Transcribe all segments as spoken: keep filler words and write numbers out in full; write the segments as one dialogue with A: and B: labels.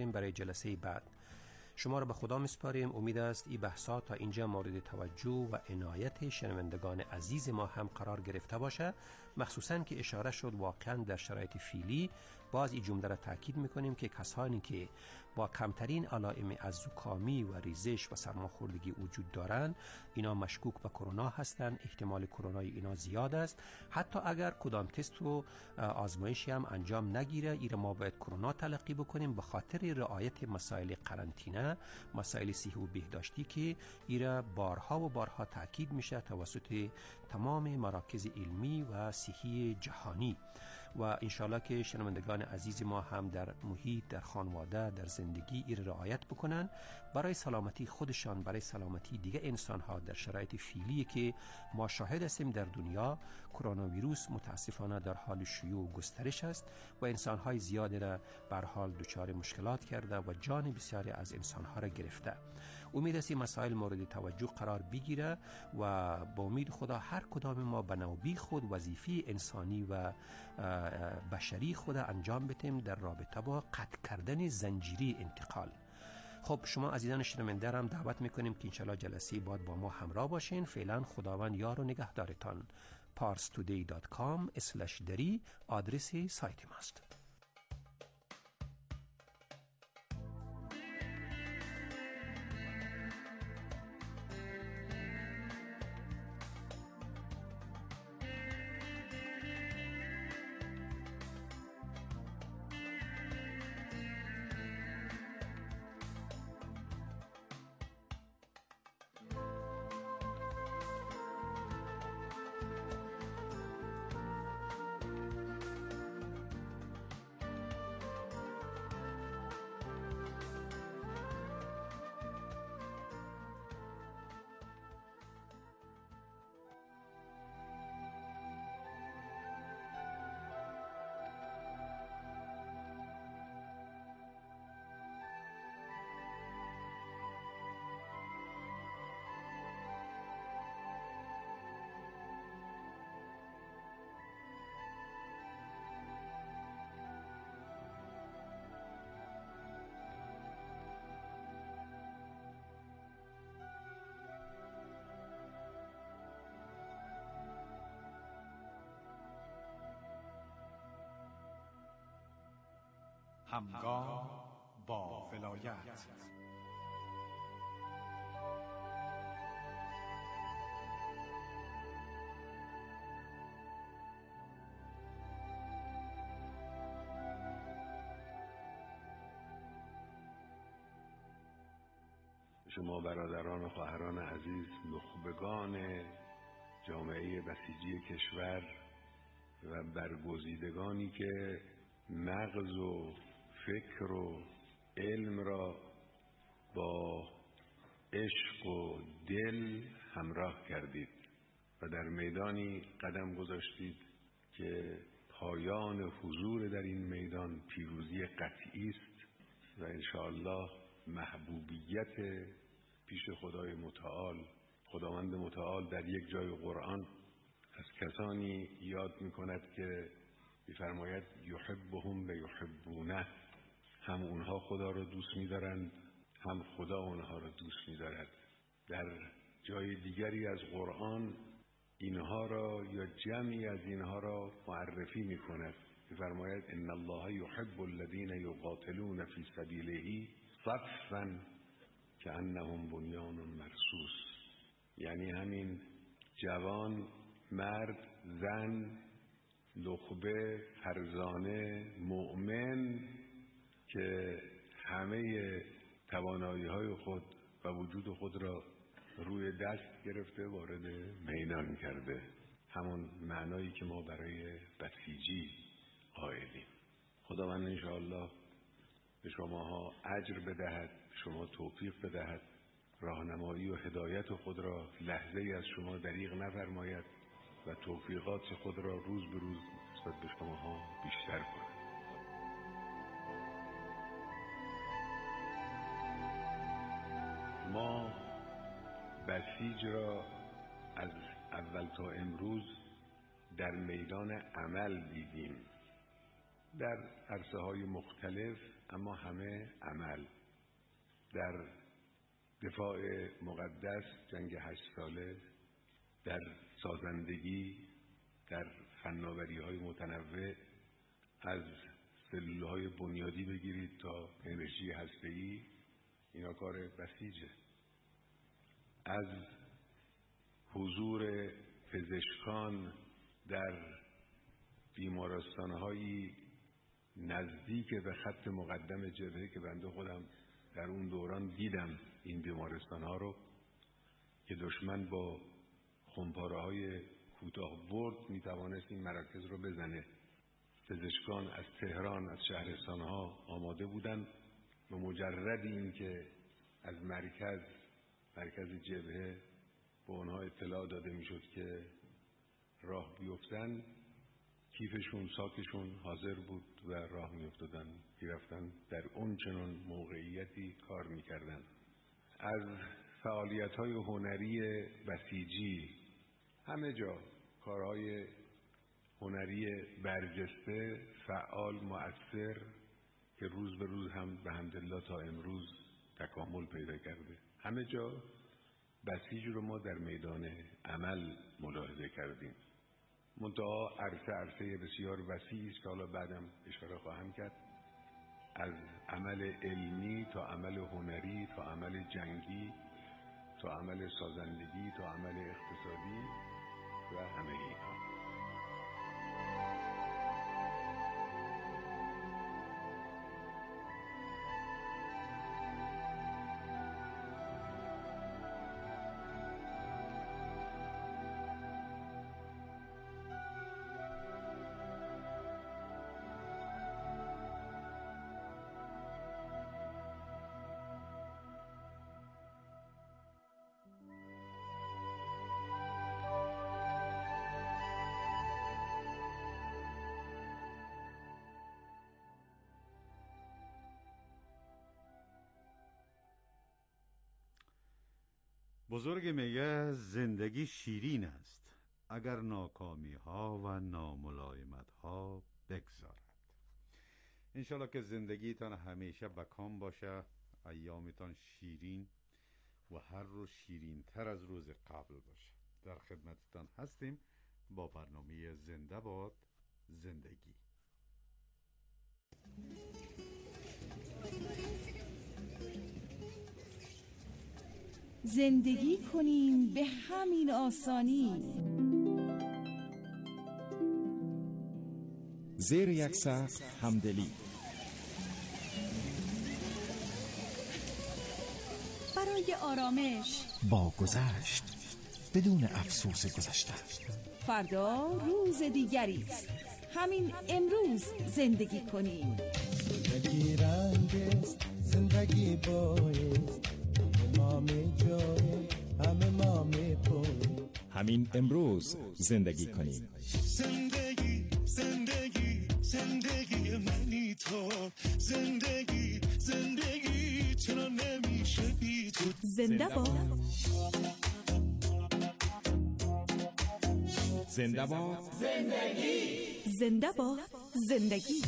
A: داریم برای جلسه بعد. شما را به خدا میسپاریم. امید است این بحثات تا اینجا مورد توجه و عنایت شنوندگان عزیز ما هم قرار گرفته باشه، مخصوصاً که اشاره شد واقعاً در شرایط فعلی باز این جمله را تاکید میکنیم که کسانی که با کمترین علائم از زکامی و ریزش و سرماخوردگی وجود دارند اینا مشکوک به کرونا هستند. احتمال کرونا اینا زیاد است. حتی اگر کدام تست و آزمایشی هم انجام نگیره، این ما باید کرونا تلقی بکنیم به خاطر رعایت مسائل قرنطینه، مسائل صحی و بهداشتی که ایرا بارها و بارها تاکید میشه توسط تمام مراکز علمی و صحی جهانی. و انشالله که شنوندگان عزیز ما هم در محیط، در خانواده، در زندگی ایر رعایت بکنن برای سلامتی خودشان، برای سلامتی دیگه انسان ها در شرایط فعلی که ما شاهد هستیم در دنیا. کرونا ویروس متاسفانه در حال شیوع و گسترش است و انسان های زیادی را بر حال دچار مشکلات کرده و جان بسیاری از انسان ها را گرفته. امید است این مسائل مورد توجه قرار بگیره و با امید خدا هر کدام ما به نوبی خود وظیفه انسانی و بشری خود انجام بدیم در رابطه با قطع کردن زنجیره انتقال. خب شما عزیزان شنونده هم دعوت میکنیم که انشالله جلسه بعد با ما همراه باشین. فعلا خداوند یار و نگهدارتان. پارس تودی دات کام اسلش دری آدرس سایت ماست.
B: همگام با ولایت.
C: شما برادران و خواهران عزیز، نخبگان جامعه بسیجی کشور و برگزیدگانی که مغز و فکر و علم را با عشق و دل همراه کردید و در میدانی قدم گذاشتید که پایان حضور در این میدان پیروزی قطعی است و انشاءالله محبوبیت پیش خدای متعال. خداوند متعال در یک جای قرآن از کسانی یاد میکند که می‌فرماید یحبهم و یحبونه، هم اونها خدا را دوست می‌دارند هم خدا اونها را دوست می‌دارد. در جای دیگری از قرآن اینها را یا جمعی از اینها را معرفی می‌کند. می‌فرماید ان الله یحب الذین یقاتلون فی سبیله صفا کأنهم بنیان مرصوص، یعنی همین جوان، مرد، زن، نخبه، فرزانه، مؤمن که همه توانایی‌های خود و وجود خود را روی دست گرفته وارد میدان کرده. همون معنایی که ما برای بسیجی قائلیم. خداوند انشاءالله به شماها اجر بدهد، شما توفیق بدهد، راهنمایی و هدایت خود را لحظه‌ای از شما دریغ نفرماید و توفیقات خود را روز به روز نسبت به شماها بیشتر کند. ما بسیج را از اول تا امروز در میدان عمل دیدیم. در عرصه های مختلف، اما همه عمل. در دفاع مقدس، جنگ هشت ساله، در سازندگی، در فناوری های متنوع، از سلول های بنیادی بگیرید تا انرژی هسته‌ای، اینا کار بسیجه. از حضور پزشکان در بیمارستان‌هایی نزدیک به خط مقدم جبهه که بنده خودم در اون دوران دیدم این بیمارستان‌ها رو که دشمن با خمپاره‌های کوتاه برد میتوانست این مراکز رو بزنه. پزشکان از تهران، از شهرستان‌ها آماده بودند و مجرد این که از مرکز مرکز جبهه به اونها اطلاع داده میشد که راه بیفتن، کیفشون، ساکشون حاضر بود و راه میافتادن، میرفتن در اون چنان موقعیتی کار میکردن. از فعالیت‌های هنری بسیجی، همه جا کارهای هنری برجسته، فعال، مؤثر که روز به روز هم به حمدالله تا امروز تکامل پیدا کرده. همه جا بسیج رو ما در میدان عمل ملاحظه کردیم. منتها عرصه عرصه بسیار وسیعی است که حالا بعدم اشاره خواهم کرد، از عمل علمی تا عمل هنری تا عمل جنگی تا عمل سازندگی تا عمل اقتصادی و همه اینها.
D: بزرگ میگه زندگی شیرین است اگر ناکامی ها و ناملایمت ها بگذارد. انشالله که زندگیتان همیشه بکام باشه، ایامتان شیرین و هر روز شیرین تر از روز قبل باشه. در خدمتتان هستیم با برنامه زنده باد زندگی.
E: زندگی کنیم به همین آسانی،
F: زیر یک سقف همدلی،
E: برای آرامش
F: با گذشت بدون افسوس گذشته.
E: فردا روز دیگری است، همین امروز زندگی کنیم.
G: زندگی رنگ است، زندگی بایست، همه جای همه ما میپویم.
F: همین امروز زندگی کنیم.
G: زندگی زندگی زندگی منی تو، زندگی زندگی چرا نمیشه بی تو.
E: زنده باد
F: زنده باد
E: زندگی، زنده باد زندگی.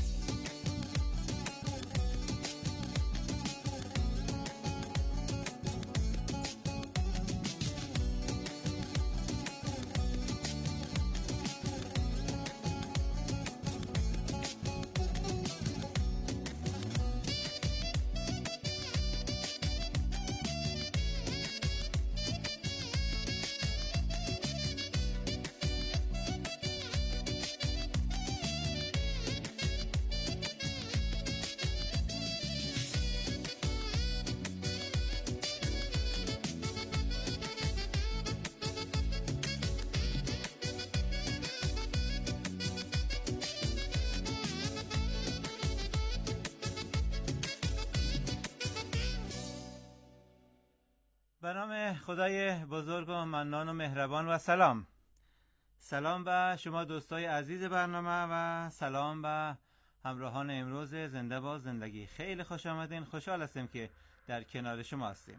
H: به نام خدای بزرگ و منان و مهربان و سلام. سلام به شما دوستای عزیز برنامه و سلام به همراهان امروز زنده با زندگی. خیلی خوش آمدین، خوشحال هستیم که در کنار شما هستیم.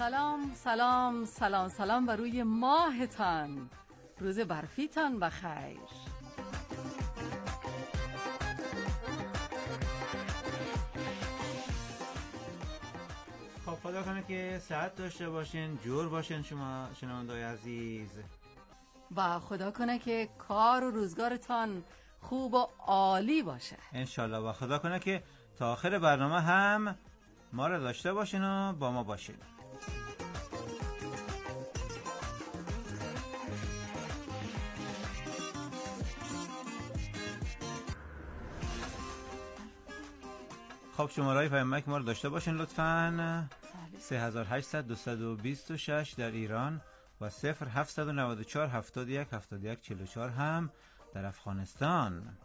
I: سلام سلام سلام سلام بر روی ماهتان، روز برفیتان بخیر.
H: خب خدا کنه که صحت داشته باشین، جور باشین شما شنونده‌های عزیز،
I: و خدا کنه که کار و روزگارتان خوب و عالی باشه
H: انشالله، و خدا کنه که تا آخر برنامه هم ما رو داشته باشین و با ما باشین. خب شماره‌های پیامک ما رو داشته باشین لطفاً. سه هزار و هشتصد دویست و بیست و شش در ایران و صفر هفتصد و نود و چهار هفتاد و یک هفتاد و یک چهل و چهار هم در افغانستان.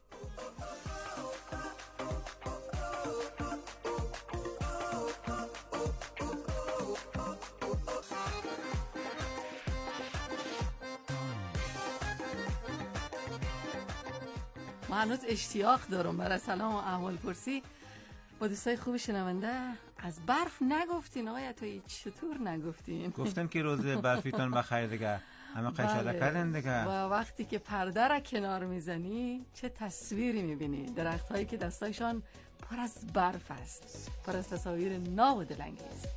I: من هنوز اشتیاق دارم برای سلام و احوال پرسی با دوستای خوب شنونده. از برف نگفتین آقای عطایی، چطور نگفتین؟
H: گفتم که روز برفیتون بخیر دیگه، همه قشنگ کردن دیگه.
I: و وقتی که پرده را کنار میزنی چه تصویری میبینی؟ درخت هایی که دستایشان پر از برف است، پر از تصاویر ناب و دلانگیز.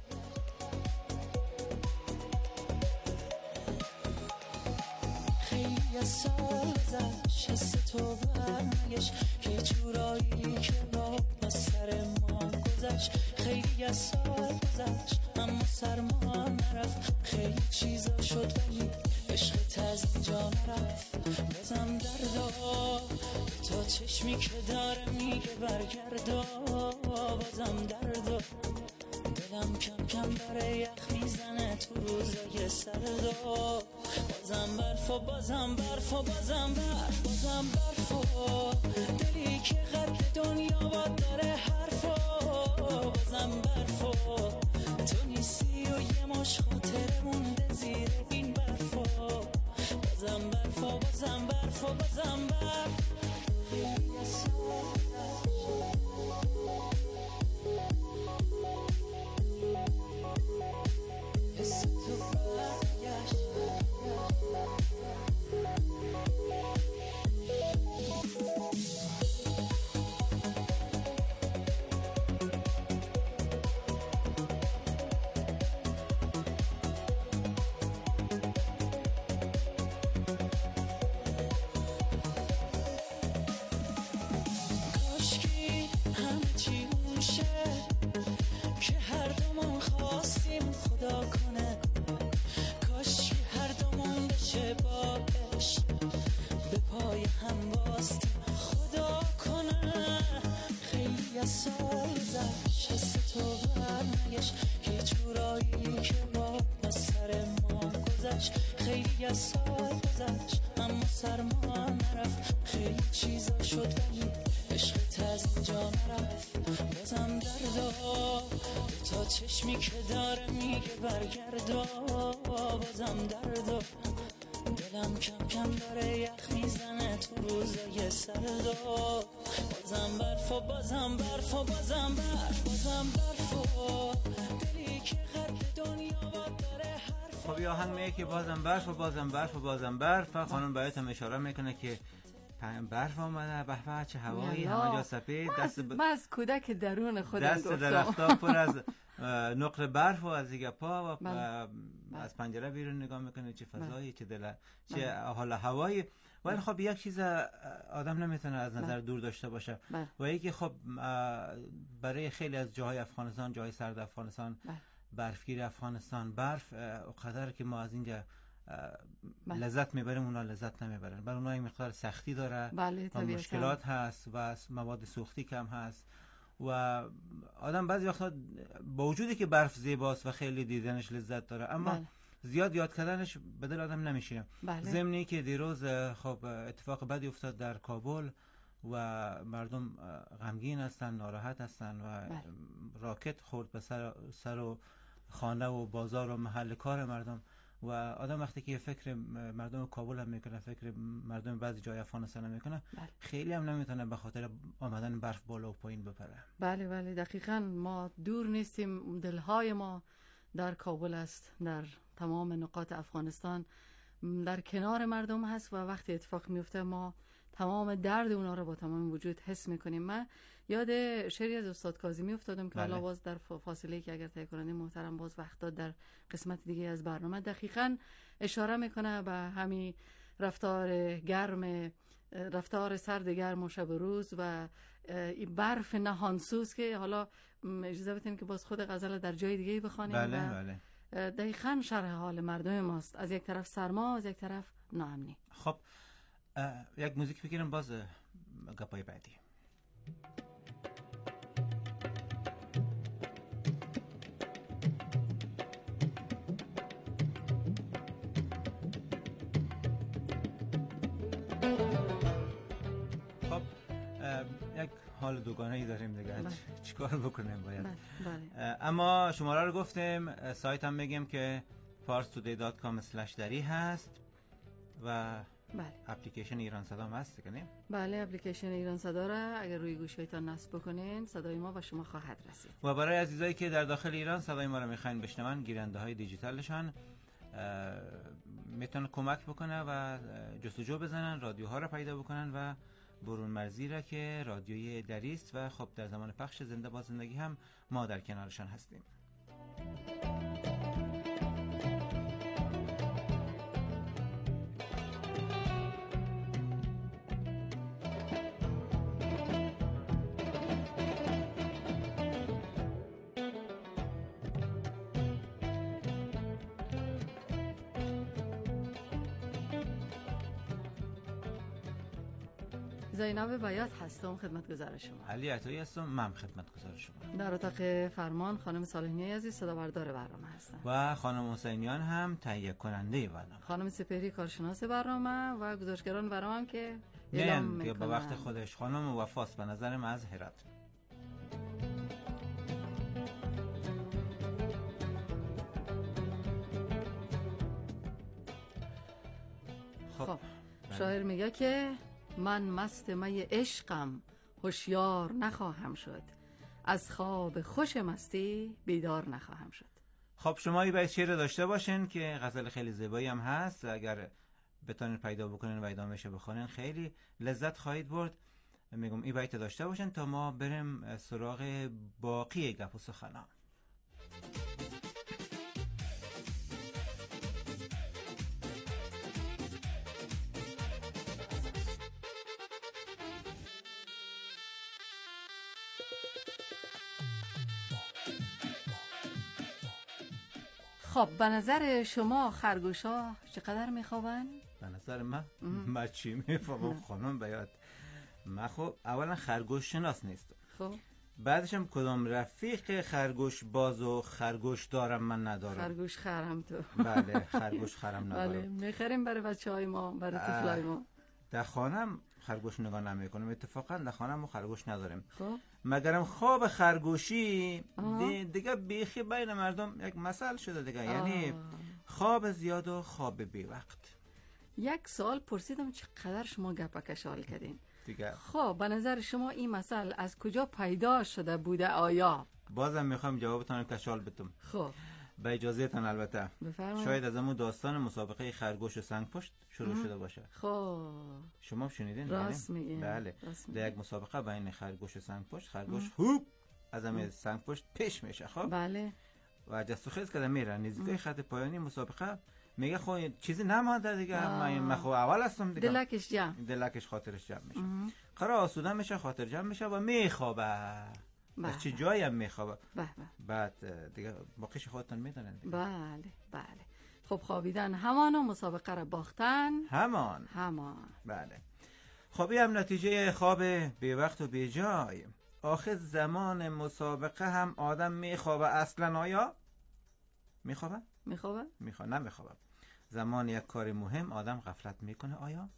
J: خیلی سال گذشت حس تو برنگشت که جورایی که راه از سر ما گذشت. خیلی از سال گذشت اما سرما نرفت، خیلی چیزا شد ولی عشقت از اینجا نرفت. بازم دردا تا چشمی که داره میگه برگردا، بازم دردا دلم کم کم داره یخ میزنه تو روزای سردا. بازم برف و بازم برف و بازم برف بازم برف و دلی که قد دنیا با داره حرف و بازم برف و تو نیستی و یه مش خاطره مونده زیر این برف و بازم برف و بازم برف و بازم برف. خیلی از سال گذشت اما سرما نرفت، خیلی چیزا شد ولی عشقت از اینجا نرفت. بازم دردا تا چشمی که داره میگه برگردا، بازم دردا دلم کم کم داره یخ میزنه تو روزای سردا. بازم برف و بازم برف و بازم برف بازم برف و دلی که قد دنیا با داره.
H: خب یه آهنگ میگه که بازم برف و بازم برف و بازم برف. خانم برایتم اشاره میکنه که برف آمده، به به چه هوایی، همه جا سفید. دست ب...
I: من از کودک درون خودم
H: دست
I: گفتم
H: درختا پر از نقره برف و از دیگه پا و بله. از پنجره بیرون نگاه میکنه چه فضایی، چه دل، چه حال هوایی. ولی خب یک چیز آدم نمیتونه از نظر دور داشته باشه و یکی خب برای خیلی از جاهای افغانستان، جاهای سرد افغانستان، برفگیر افغانستان، برف اونقدر که ما از اینجا لذت میبریم اونا لذت نمیبرن. برای اونا این مقدار سختی داره
I: بله،
H: و مشکلات هست و مواد سوختی کم هست و آدم بعضی وقتا با وجودی که برف زیباست و خیلی دیدنش لذت داره اما بله. زیاد یاد کردنش به دل آدم نمیشینه.
I: بله.
H: ضمنی که دیروز خب اتفاق بدی افتاد در کابل و مردم غمگین هستن، ناراحت هستن و بله. راکت خورد به سر, سر و خانه و بازار و محل کار مردم و آدم وقتی که فکر مردم کابل هم میکنه، فکر مردم بعضی جای افغانستان هم میکنه بله. خیلی هم نمیتونه به خاطر آمدن برف بالا و پایین بپره.
I: بله بله دقیقاً ما دور نیستیم، دلهای ما در کابل است، در تمام نقاط افغانستان در کنار مردم هست و وقتی اتفاق میفته ما تمام درد اونا رو با تمام وجود حس میکنیم. من یاد شعری از استاد کاظمی افتادم که
H: بله.
I: حالا باز در فاصله که اگر تهیه کننده محترم باز وقت داد در قسمت دیگه از برنامه دقیقاً اشاره میکنه به همین رفتار گرم، رفتار سرد گرم و شب و روز و این برف نهانسوز که حالا اجازه بدین که باز خود غزل در جای دیگه بخوانیم.
H: بله
I: و
H: بله.
I: دقیقاً شرح حال مردم ماست، از یک طرف سرما، از یک طرف ناامنی.
H: خب یک موزیک بگیرم باز گپای بعدی. خب یک حال دوگانه‌ای داریم دیگه، چیکار بکنیم باید.
I: بله. بله.
H: اما شماره رو گفتیم، سایت هم بگیم که فارس تودی دات کام اسلش دری هست و
I: بله.
H: اپلیکیشن ایران صدا هم هست کنیم.
I: بله اپلیکیشن ایران صدا را اگر روی گوشیتان نصب بکنین صدای ما به شما خواهد رسید.
H: و برای عزیزایی که در داخل ایران صدای ما رو میخواین بشنون، گیرنده های دیجیتالشان میتونه کمک بکنه و جستجو بزنن، رادیوها رو پیدا بکنن و برون مرزی را که رادیوی دری است و خب در زمان پخش زنده با زندگی هم ما در کنارشان هستیم.
I: زینب بیات هستم، خدمتگزار شما.
H: علی عطایی هستم، من خدمتگزار شما.
I: در اتاق فرمان خانم صالحی عزیز صدابردار برنامه هستن
H: و خانم حسینیان هم تهیه کننده برنامه.
I: خانم سپهری کارشناس برنامه و گزارشگران برنامه هم که اعلام میکنن.
H: به وقت خودش خانم وفاست به نظرم از هرات.
I: خب شاعر میگه که من مست می عشقم هوشیار نخواهم شد، از خواب خوش مستی بیدار نخواهم شد.
H: خب شما این بیت شعر داشته باشین که غزل خیلی زیبایی هم هست، اگر بتونین پیدا بکنین و ادامهش بخونین خیلی لذت خواهید برد. میگم این بیت داشته باشین تا ما بریم سراغ باقی گپ و سخنا.
I: خب به نظر شما خرگوشا چقدر میخوابن؟
H: به نظر من من چی میفهمم خانم بیاد، من خب اولا خرگوش شناس نیستم،
I: خب
H: بعدش هم کدام رفیق خرگوش باز و خرگوش دارم من ندارم.
I: خرگوش خرم تو.
H: بله خرگوش خرم ندارم.
I: بله میخریم برای بچه های ما، برای طفلای ما.
H: در خانم خرگوش نگاه نمی کنم، اتفاقا در خانم خرگوش نداریم.
I: خب
H: مگرم خواب خرگوشی دی دیگه بیخی بین مردم یک مسئله شده دیگه. آه. یعنی خواب زیاد و خواب بی وقت.
I: یک سال پرسیدم چقدر شما گپا کشال کردین
H: دیگه.
I: خب به نظر شما این مسئله از کجا پیدا شده بوده؟ آیا
H: بازم میخوام جوابتون کشال بدم.
I: خب
H: با اجازهتون البته.
I: بفرمایید.
H: شاید از همون داستان مسابقه خرگوش و سنگ پشت شروع
I: ام.
H: شده باشه.
I: خب
H: شما شنیدین؟
I: راست میگین.
H: بله.
I: راست
H: در یک مسابقه بین خرگوش و سنگ پشت، خرگوش هوب از همه سنگ پشت پیش میشه. خب
I: بله.
H: و جست و خیز کده میره نزدیک خط پایانی مسابقه، میگه خب چیزی نمانده دیگه، من من خب اول هستم دیگه.
I: دلکش جمع
H: دلکش خاطرش جمع میشه. قرار آسوده میشه، خاطر جمع میشه و میخوابه. در چه جایی هم میخوابه. بعد دیگه باقیش خودتون میدونن.
I: بله بله. خب خوابیدن همان و مسابقه را باختن
H: همان
I: همان.
H: بله. خب این هم نتیجه خواب بی وقت و بی جای. آخر زمان مسابقه هم آدم میخوابه اصلا؟ آیا میخوابه؟
I: میخوابه؟
H: میخوابه نمیخوابه. زمان یک کار مهم آدم غفلت میکنه. آیا؟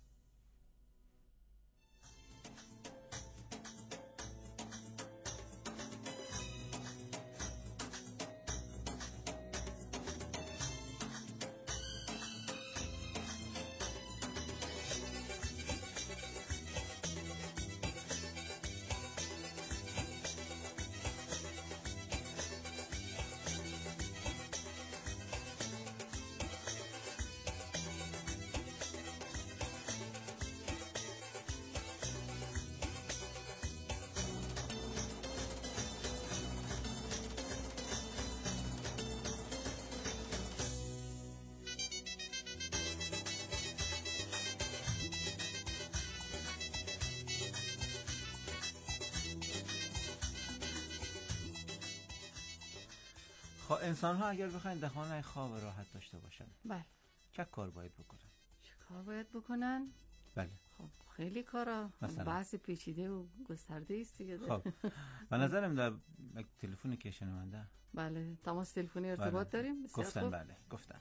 H: خب انسان ها اگر بخواین در خانه خواب راحت داشته باشن،
I: بله،
H: چه کار باید بکنن؟
I: چه کار باید بکنن؟
H: بله،
I: خب خیلی کارا،
H: مثلا
I: بحث پیچیده و گسترده است دیگه.
H: خب به نظرم در یک تلفنی که شنونده،
I: بله، تماس تلفنی ارتباط
H: بله.
I: داریم.
H: گفتن خوب. بله گفتن.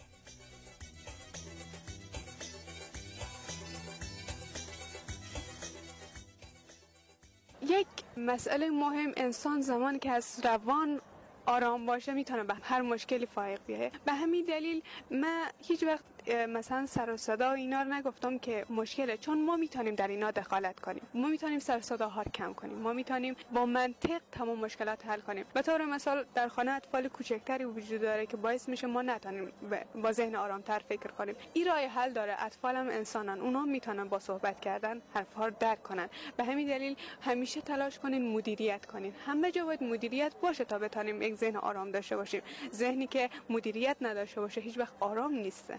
K: یک مسئله مهم، انسان زمانی که از روان آرام باشه میتونه به هر مشکلی فائق بیایه. به همین دلیل من هیچ وقت مثلا سر و صدا اینا رو نگفتم که مشکله، چون ما میتونیم در اینا دخالت کنیم، ما میتونیم سر و صداها رو کم کنیم، ما میتونیم با منطق تمام مشکلات حل کنیم. به طور مثال در خانه اطفال کوچکتری وجود داره که باعث میشه ما نتونیم با ذهن آرامتر فکر کنیم. این راه حل داره. اطفال هم انسانن، اونا میتونن با صحبت کردن حرفها رو درک کنن. به همین دلیل همیشه تلاش کنین مدیریت کنین. همه جا باید مدیریت باشه تا بتونیم یک ذهن آرام داشته باشیم. ذهنی که مدیریت نداشته باشه هیچ وقت آرام نیسته.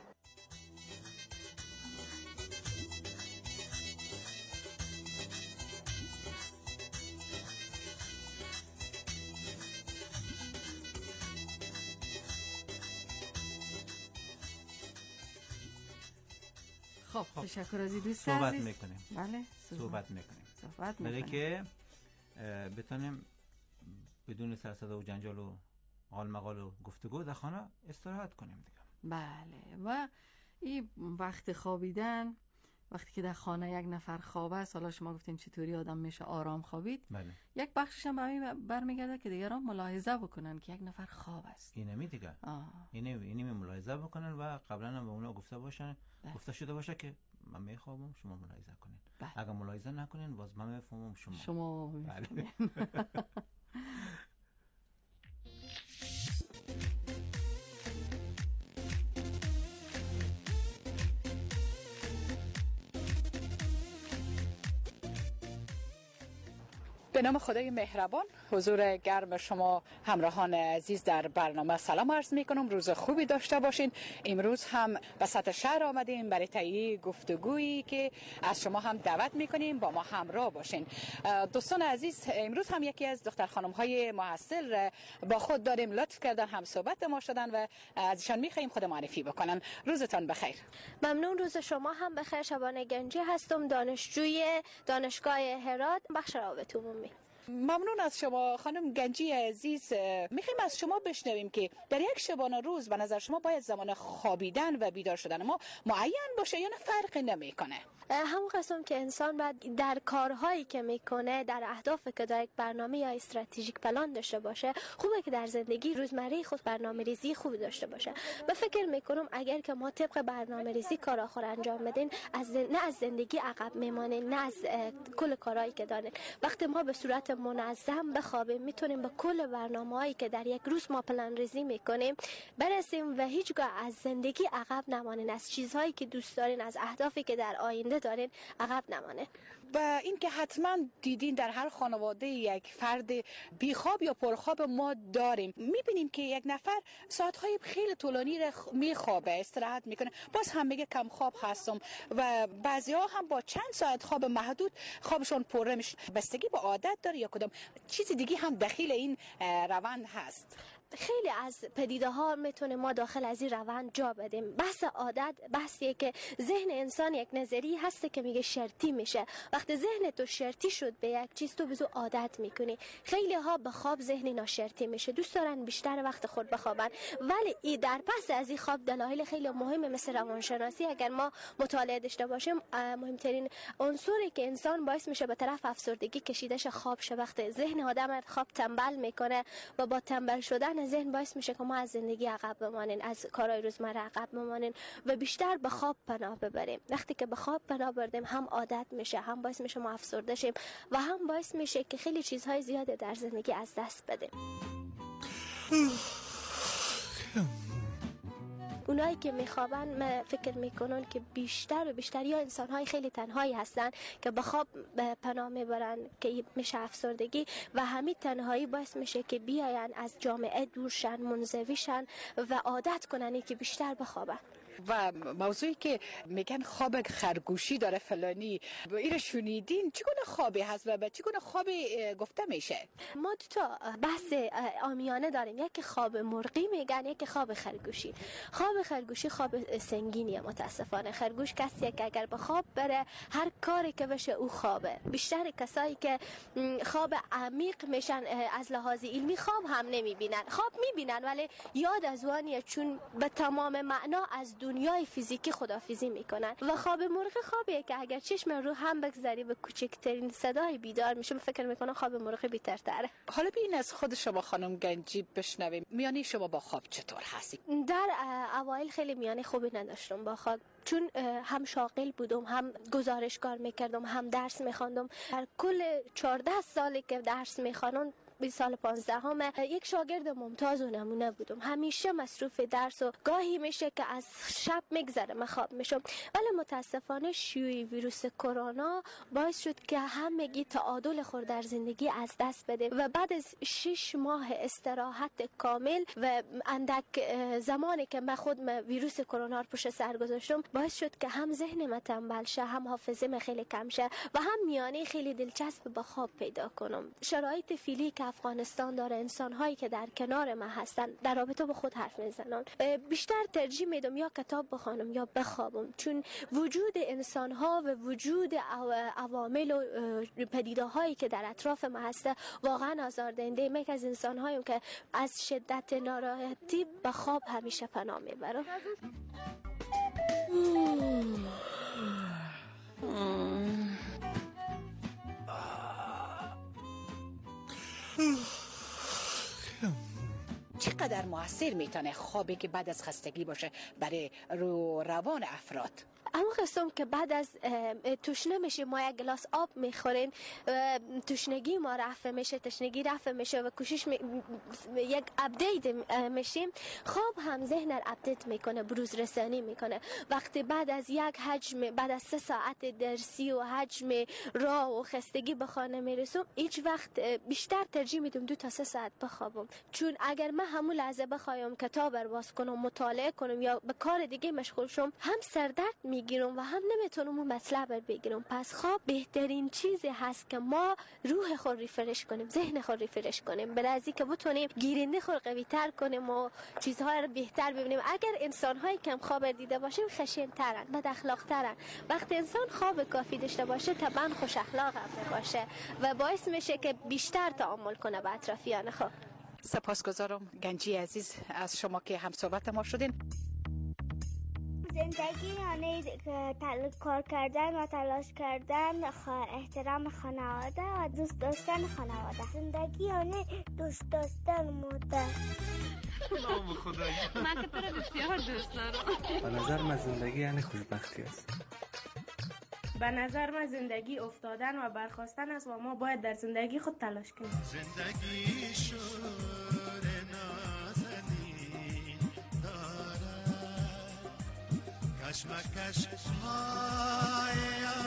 I: خب تشکر از دوست
H: صحبت میکنیم.
I: بله
H: صحبت میکنیم.
I: صحبت
H: میکنیم.
I: میکنیم.
H: که بتونیم بدون سر صدا و جنجال و حال مقال و گفتگو در خانه استراحت کنیم دیگه.
I: بله، و این وقت خوابیدن، وقتی که در خانه یک نفر خواب است، حالا شما گفتین چطوری آدم میشه آرام خوابید.
H: بله.
I: یک بخشش هم به برمیگرده که دیگران ملاحظه بکنن که یک نفر خواب است.
H: اینمی دیگه. اینی اینی ملاحظه بکنن و قبلا هم به اونا گفته باشن، بله. گفته شده باشه که من میخوابم، شما ملاحظه کنین. بله. اگر ملاحظه نکنین باز من میفهمم شما.
I: شما بله.
L: به نام خدای مهربان، حضور گرم شما همراهان عزیز در برنامه سلام عرض می کنم. روز خوبی داشته باشین. امروز هم به سطح شهر آمدیم برای تهیه گفتگویی که از شما هم دعوت می کنیم با ما همراه باشین. دوستان عزیز، امروز هم یکی از دختر خانم های محصل با خود داریم، لطف کردن هم صحبت ما شدن و ازشان می خواهیم خود معرفی بکنن. روزتان بخیر.
M: ممنون، روز شما هم بخیر. شبانه گنجی هستم، دانشجوی دانشگاه هرات، بخش روابط عمومی.
L: ممنون از شما خانم گنجی عزیز. میخوایم از شما بشنویم که در یک شبانه روز به نظر شما باید زمان خوابیدن و بیدار شدن ما معین باشه یا نه فرقی نمیکنه؟
M: همون قسم که انسان باید در کارهایی که میکنه، در اهدافی که در یک برنامه یا استراتژیک پلان داشته باشه، خوبه که در زندگی روزمره خود برنامه ریزی خوبی داشته باشه. به فکر میکنم اگر که ما طبق برنامه ریزی کارا خور انجام بدین، از زن... نه از زندگی عقب میمانیم، نه از کل کارهایی که دارین. وقتی ما به صورت منظم بخوابیم، میتونیم به کل برنامه‌هایی که در یک روز ما پلان ریزی میکنیم برسیم و هیچگاه از زندگی عقب نمانین، از چیزهایی که دوست دارین، از اهدافی که در آینده دارین عقب نمانه.
L: و این که حتما دیدین در هر خانواده یک فرد بیخواب یا پرخواب ما داریم. میبینیم که یک نفر ساعتهای خیلی طولانی را میخوابه، استراحت میکنه، باز هم میگه کم خواب هستم و بعضی ها هم با چند ساعت خواب محدود خوابشون پره میشه. بستگی به عادت داره یا کدام چیز دیگه هم داخل این روند هست؟
M: خیلی از پدیده ها میتونه ما داخل از این روند جا بدیم. بحث عادت بحثیه که ذهن انسان یک نظری هسته که میگه شرطی میشه. وقتی ذهن تو شرطی شد به یک چیز، تو بزو عادت میکنی. خیلی ها به خواب ذهنی ناشرطی میشه، دوست دارن بیشتر وقت خود بخوابن، ولی ای در پس از این خواب دلایل خیلی مهمه مثل روانشناسی اگر ما مطالعه داشته باشیم، مهمترین عنصری که انسان باعث میشه به طرف افسردگی کشیدش خواب شه. وقتی ذهن آدم خواب تنبل میکنه و با تنبل شدن ذهن باعث میشه که ما از زندگی عقب بمانیم، از کارهای روزمره عقب بمانیم و بیشتر به خواب پناه ببریم. وقتی که به خواب پناه بردیم، هم عادت میشه، هم باعث میشه ما افسرده شیم و هم باعث میشه که خیلی چیزهای زیاده در زندگی از دست بدیم. اونایی که میخوابن، من فکر میکنن که بیشتر و بیشتر یا انسانهای خیلی تنهایی هستن که به خواب پناه میبرن که میشه افسردگی و همین تنهایی باعث میشه که بیاین از جامعه دورشن، منزوی شن و عادت کنن که بیشتر بخوابن.
L: و موضوعی که میگن خواب خرگوشی داره فلانی، این شنیدین؟ چگونه خوابی هست و چگونه خوابی گفته میشه؟
M: ما دو تا بحث عامیانه داریم، یکی خواب مرغی میگن، یکی خواب خرگوشی. خواب خرگوشی خواب سنگینیه. متاسفانه خرگوش کسیه که اگر به خواب بره هر کاری که بشه او خوابه. بیشتر کسایی که خواب عمیق میشن از لحاظ علمی خواب هم نمیبینن، خواب میبینن ولی یاد از وانیه، چون به تمام معنا از دنیای فیزیکی خدافیزی میکنن. و خواب مرغ خوابیه که اگر چشم رو هم بگذاری به کوچکترین صدای بیدار میشه. فکر میکنم خواب مرغ بی‌ترتره.
L: حالا ببین از خود شما خانم گنجی بشنویم، میانی شما با خواب چطور هستی؟
M: در اوایل خیلی میانه خوبی نداشتم با خواب، چون هم شاغل بودم، هم گزارشگار میکردم، هم درس میخواندم. در کل چهارده سالی که درس میخوانم، به سال پانزدهم یک شاگرد ممتاز و نمونه بودم. همیشه مصروف درس و گاهی میشه که از شب میگذره من خواب میشم. ولی متاسفانه شیوع ویروس کرونا باعث شد که همگی تعادل خود در زندگی از دست بده و بعد از شش ماه استراحت کامل و اندک زمانی که من خود من ویروس کرونا رو پشت سر گذاشتم، باعث شد که هم ذهن من تنبل شه، هم حافظه من خیلی کم شه و هم میانه خیلی دلچسب به خواب پیدا کنم. شرایط فعلی که افغانستان داره، انسان هایی که در کنار من هستن در رابطه با خود حرف میزنن. بیشتر ترجیح میدم یا کتاب بخوانم یا بخوابم، چون وجود انسان ها و وجود عوامل و پدیده هایی که در اطراف من هسته واقعا آزاردهنده. من از انسان هایم که از شدت ناراحتی به خواب همیشه پناه میبرم.
L: چقدر موثر میتونه خوابی که بعد از خستگی باشه برای رو روان افراد؟
M: اما قسم که بعد از تشنه میشه، ما یک گلاس آب میخوریم، تشنگی ما رفع میشه، تشنگی رفع میشه و کوشش می... یک اپدیت میشیم. خواب هم ذهن رو اپدیت میکنه، بروز رسانی میکنه. وقتی بعد از یک حجم، بعد از سه ساعت درسی و حجم راه و خستگی به خانه میرسم، هیچ وقت بیشتر ترجیح میدم دو تا سه ساعت بخوابم، چون اگر من همون لحظه بخوایم کتاب رو باز کنم، مطالعه کنم یا به کار دیگه مشغول شم، هم سردرد میگیرم و هم نمیتونم اون مطلب رو بگیرم. پس خواب بهترین چیزی هست که ما روح خود ریفرش کنیم، ذهن خود ریفرش کنیم، برای که بتونیم گیرنده خود قوی تر کنیم و چیزها رو بهتر ببینیم. اگر انسان های کم خواب دیده باشیم خشن ترن، بد اخلاق ترن. وقتی انسان خواب کافی داشته باشه طبعا خوش اخلاق هم باشه و باعث میشه که بیشتر تعامل کنه با اطرافیان خود.
L: سپاسگزارم گنجی عزیز از شما که هم صحبت ما شدین.
N: زندگی یعنی تل... کار کردن و تلاش کردن، خ... احترام خانواده و دوست داشتن خانواده. زندگی یعنی دوست داشتن مادر.
O: نام خدایی
P: من که تو رو بسیار دوست دارم.
O: به نظر من زندگی یعنی خوشبختی است.
Q: به نظر من زندگی افتادن و برخاستن است و ما باید در زندگی خود تلاش کنیم.
G: زندگی شور نازنین دارد، کشمکش های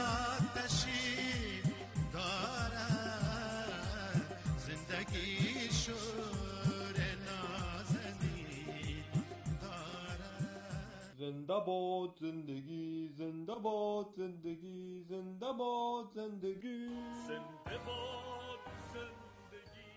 G: آتشین دارد. زندگی شور نازنین دارد.
R: زنده باد زندگی، زنده باد زندگی، زنده باد زندگی،
G: زنده باد زندگی.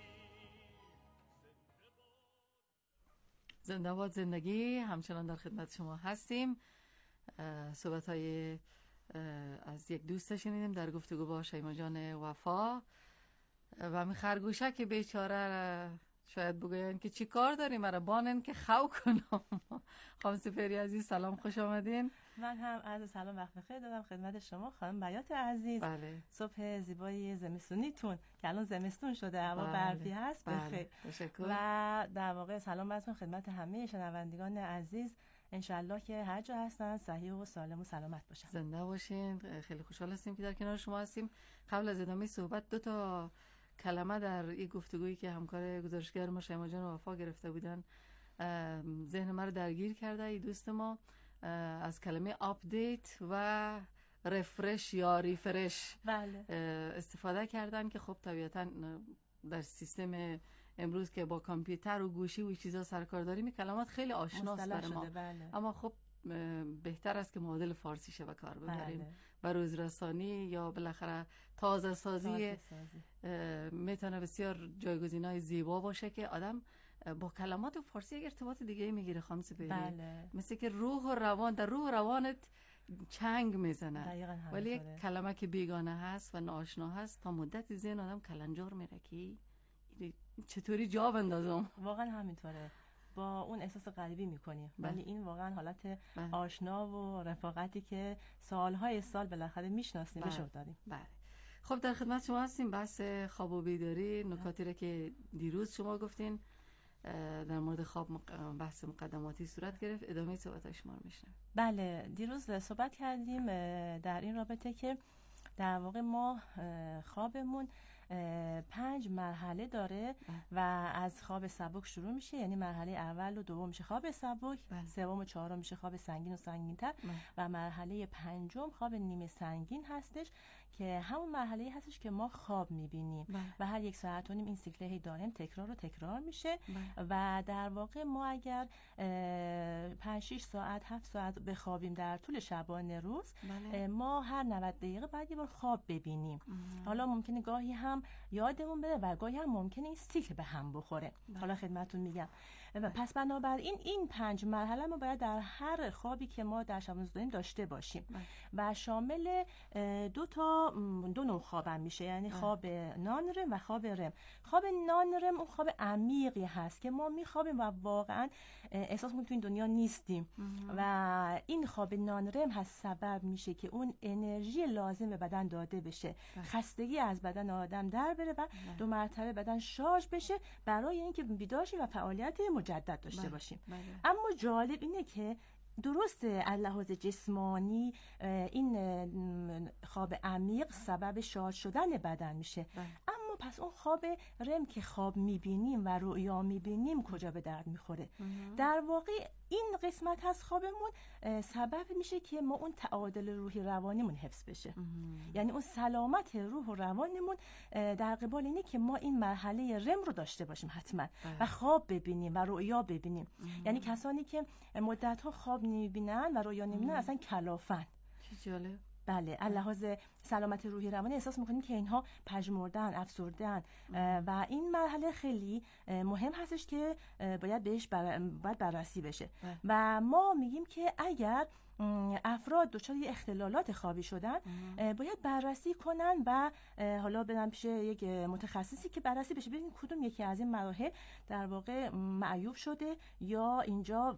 I: زنده باد زندگی. همچنان در خدمت شما هستیم. صحبت های از یک دوست شنیدیم در گفتگو با شیما جان وفا و همین خرگوشه که بیچاره شاید بگوین که چی کار داریم مرا بانن که خو کنم. خانم سپهری عزیز سلام، خوش آمدین.
S: من هم عرض سلام وقت بخیر دادم خدمت شما خانم بیات عزیز.
I: بله.
S: صبح زیبای زمستونیتون که الان زمستون شده، هوا بله. برفی هست بخیر.
I: بله.
S: و در واقع سلام براتون خدمت همه شنوندگان عزیز. انشالله که هر جا هستن صحیح و سالم و سلامت باشن.
I: زنده باشین. خیلی خوشحال هستیم که در کنار شما هستیم. قبل از ادامه صحبت دو تا کلمه در این گفتگویی که همکار گزارشگر ما شیما جان وفا گرفته بودن ذهن ما رو درگیر کرده. این دوست ما از کلمه آپدیت و رفرش یا ریفرش
S: بله.
I: استفاده کردن که خب طبیعتاً در سیستم امروز که با کامپیوتر و گوشی و چیزا سرکار داریم این کلمات خیلی آشناست برای ما.
S: بله.
I: اما خب بهتر است که معادل فارسی شه و کار ببریم.
S: بله.
I: و روزرسانی یا بالاخره تازه سازی میتونه بسیار جایگزینای زیبا باشه که آدم با کلمات فارسی یک ارتباط دیگه میگیره. خانم سپهری،
S: بله.
I: مثل که روح و روان در روح و روانت چنگ میزنه، ولی یک کلمه که بیگانه هست و ناآشنا هست تا مدت ذهن آدم کلنجار میره که چطوری جا بندازم.
S: واقعا همینطوره، با اون احساس غریبی میکنی، ولی این واقعا حالت بله. آشنا و رفاقتی که سالهای سال بالاخره میشناسیمش رو داریم.
I: بله. خب در خدمت شما هستیم. بحث خواب و بیداری، نکاتی را که دیروز شما گفتین در مورد خواب بحث مقدماتی صورت گرفت، ادامه صحبت شما رو میشنم.
S: بله، دیروز صحبت کردیم در این رابطه که در واقع ما خوابمون پنج مرحله داره و از خواب سبک شروع میشه، یعنی مرحله اول و دوم میشه خواب سبک، سوم و چهارم میشه خواب سنگین و سنگین‌تر و مرحله پنجم خواب نیمه سنگین هستش که همون مرحله هستش که ما خواب میبینیم و هر یک ساعت و نیم این سیکل هی دائم تکرار و تکرار میشه و در واقع ما اگر پنج شش ساعت هفت ساعت بخوابیم در طول شبانه روز بله. ما هر نود دقیقه بعد یه بار خواب ببینیم. ام. حالا ممکنه گاهی هم یادمون بره و گاهی هم ممکنه این سیکل به هم بخوره. بله. حالا خدمتتون میگم. بله. پس بنابراین این پنج مرحله ما باید در هر خوابی که ما در شب روز داریم داشته باشیم. بله. و شامل دو تا دو نوع خوابم میشه، یعنی بله. خواب نان رم و خواب رم. خواب نان رم اون خواب عمیقی هست که ما میخوابیم و واقعا احساس میکنیم تو این دنیا نیستیم. ام. و این خواب نان رم هست سبب میشه که اون انرژی لازم به بدن داده بشه، بله. خستگی از بدن آدم در بره و بله. دو مرتبه بدن شارژ بشه برای اینکه بیدار شیم و فعالیت مجدد داشته بله. باشیم. بله. اما جالب اینه که درسته از لحاظ جسمانی این خواب عمیق سبب شارژ شدن بدن میشه، بله. اما پس اون خواب رم که خواب میبینیم و رؤیا میبینیم کجا به درد میخوره؟ در واقع این قسمت از خوابمون سبب میشه که ما اون تعادل روحی روانیمون حفظ بشه. یعنی اون سلامت روح و روانمون در قبال اینه که ما این مرحله رم رو داشته باشیم حتما و خواب ببینیم و رؤیا ببینیم. یعنی کسانی که مدت‌ها خواب نمیبینن و رؤیا نمیبینن اصلا کلافن.
I: چه جالب.
S: بله، لحاظ سلامت روحی روانی احساس میکنیم که اینها پژمردن، افسردن و این مرحله خیلی مهم هستش که باید بهش بر... باید بررسی بشه. بله. و ما میگیم که اگر افراد دچار اختلالات خوابی شدن ام. باید بررسی کنن و حالا بدن پیش یک متخصصی که بررسی بشه ببینیم کدوم یکی از این مراحل در واقع معیوب شده یا اینجا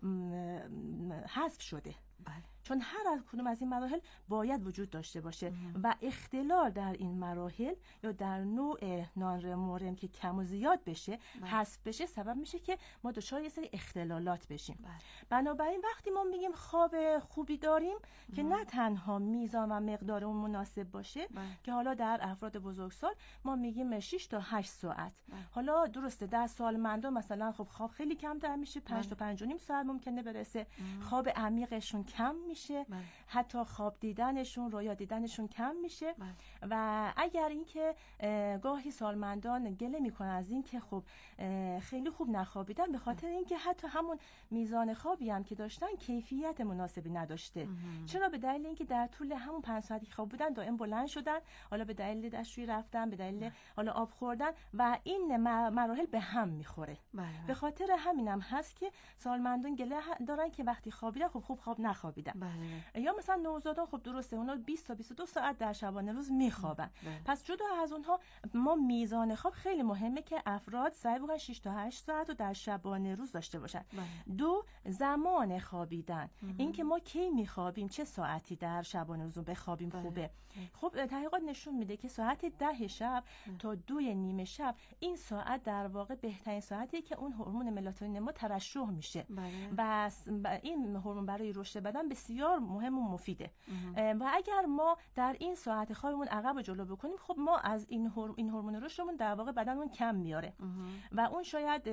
S: حذف شده. بله. چون هر از کدوم از این مراحل باید وجود داشته باشه ام. و اختلال در این مراحل یا در نوع نانرمورم که کم و زیاد بشه حذف بشه سبب میشه که ما دچار یه سری اختلالات بشیم. بله. بنابراین وقتی ما میگیم خواب خوبی داریم ام. که نه تنها میزان و مقدار اون مناسب باشه بله. که حالا در افراد بزرگسال ما میگیم شش تا هشت ساعت بله. حالا درسته در سالمندان مثلا خب خواب خیلی کمتر میشه پنج تا پنج و نیم ساعت ممکنه برسه ام. خواب عمیقشون کم میشه بله. حتی خواب دیدنشون رویا دیدنشون کم میشه بله. و اگر اینکه گاهی سالمندان گله میکنن از اینکه خب خیلی خوب نخوابیدن به خاطر اینکه حتی همون میزان خوابی هم که داشتن کیفیت مناسبی نداشته. ام. چرا؟ به دلیل اینکه در طول همون پنج ساعتی خواب بودن دائم بلند شدن، حالا به دلیل دستشویی رفتن، به دلیل حالا آب خوردن و این مراحل به هم میخوره. بله. به خاطر همینم هست که سالمندان گله دارن که وقتی خوابیدن خب خوب خواب نخوابیدن. بله. یا مثلا نوزادان خب درسته اونا بیست تا بیست و دو ساعت در شبانه روز میخوابن. بله. پس جدا از اونها ما میزان خواب خیلی مهمه که افراد سعی بکنن شش تا هشت ساعت رو در شبانه روز داشته باشن. بله. دو، زمان خوابیدن، اینکه ما کی میخوابیم، چه ساعتی در شبانه روز بخوابیم. بله. خوبه. خب تحقیقات نشون میده که ساعت ده شب بله. تا دو نیمه شب این ساعت در واقع بهترین ساعتیه که اون هورمون ملاتونین ما ترشح میشه. بله. و این هورمون برای رشد بدن بسیار بسیار مهم و مفیده. و اگر ما در این ساعت خوابمون عقب و جلو بکنیم، خب ما از این هور... این هورمون رشدمون در واقع بدنمون کم میاره و اون شاید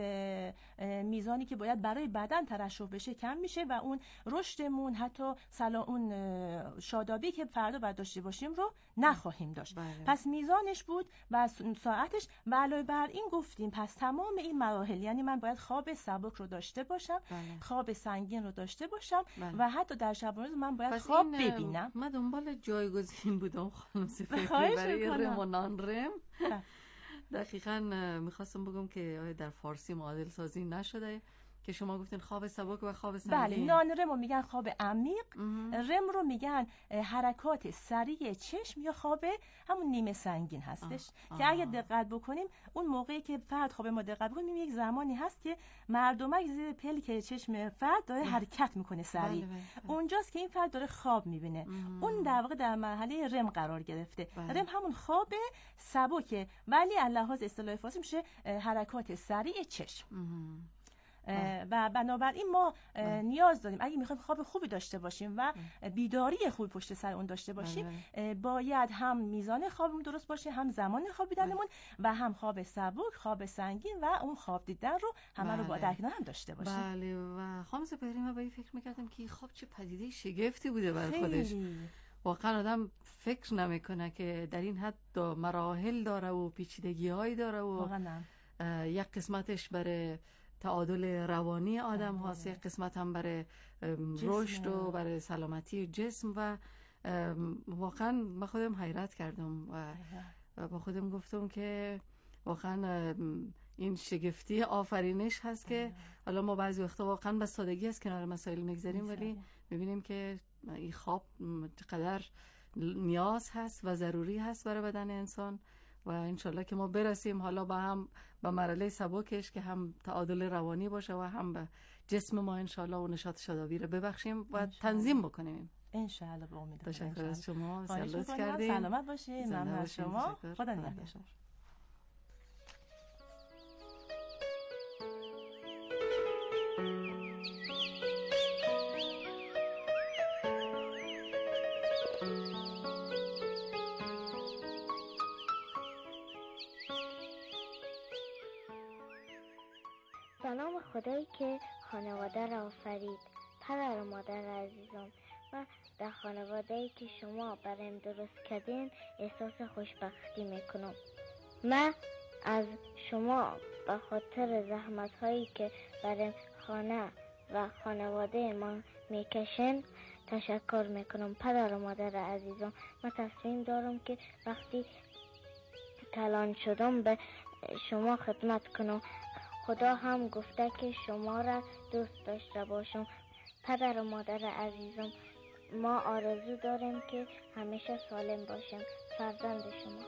S: میزانی که باید برای بدن ترشح بشه کم میشه و اون رشدمون، حتی سلا اون شادابی که فردا باید داشته باشیم رو نخواهیم داشت. بله. پس میزانش بود و ساعتش. و علاوه بر این گفتیم پس تمام این مراحل، یعنی من باید خواب سبک رو داشته باشم، بله. خواب سنگین رو داشته باشم، بله. و حتی در شب و روز من باید خواب ببینم.
I: من دنبال جایگزین بودم خانم سفری برای رم و نان رم. دقیقاً میخواستم بگم که در فارسی معادل سازی نشده که شما گفتین خواب سبک و خواب سنگین.
S: بله، نان رم رو میگن خواب عمیق، رم رو میگن حرکات سریع چشم یا خواب همون نیمه سنگین هستش. آه. که اگه دقت بکنیم اون موقعی که فرد خواب ما دقت بکنیم یک زمانی هست که مردمک زیر پلک چشم فرد داره حرکت میکنه سریع. بله بله. اونجاست که این فرد داره خواب میبینه. اون در واقع در مرحله رم قرار گرفته. بله. رم همون خواب سبکه، ولی لحاظ اصطلاح فارسی میشه حرکات سریع چشم. ام. و بنابراین ما نیاز داریم اگه میخوایم خواب خوبی داشته باشیم و بیداری خوبی پشت سر اون داشته باشیم، باید هم میزان خوابمون درست باشه، هم زمان خوابیدنمون و هم خواب سبک، خواب سنگین و اون خواب دیدن رو همه رو با در کنار هم داشته باشیم.
I: بله. و خانم سپهری من به این فکر میکردم که خواب چه پدیده شگفتی بوده برای خودش. واقعا آدم فکر نمیکنه که در این حد مراحل داره و پیچیدگی‌هایی داره و یک قسمتش برای تعادل روانی آدم هاست، یک قسمت هم برای رشد و برای سلامتی جسم. و واقعا من خودم حیرت کردم و با خودم گفتم که واقعا این شگفتی آفرینش هست که حالا ما بعضی وقتا واقعا به سادگی از کنار مسائل میگذاریم، ولی میبینیم که این خواب چقدر نیاز هست و ضروری هست برای بدن انسان. و انشالله که ما برسیم حالا با هم به مرحله سبکش که هم تعادل روانی باشه و هم به جسم ما انشالله و نشاط شادابی رو ببخشیم و تنظیم بکنیم
S: انشالله. با امید.
I: تشکر از شما،
S: لطف کردین. سلامت باشید. ممنون از شما. خدا نگهدار.
N: خدایی که خانواده را آفرید، پدر و مادر عزیزم، و در خانواده‌ای که شما برایم درست کردین احساس خوشبختی میکنم. من از شما به خاطر زحمت هایی که برای خانه و خانواده ما میکشن تشکر میکنم. پدر و مادر عزیزم، من تصمیم دارم که وقتی کلان شدم به شما خدمت کنم. خدا هم گفته که شما را دوست داشته باشم. پدر و مادر عزیزم، ما آرزو داریم که همیشه سالم باشیم. فرزند شما.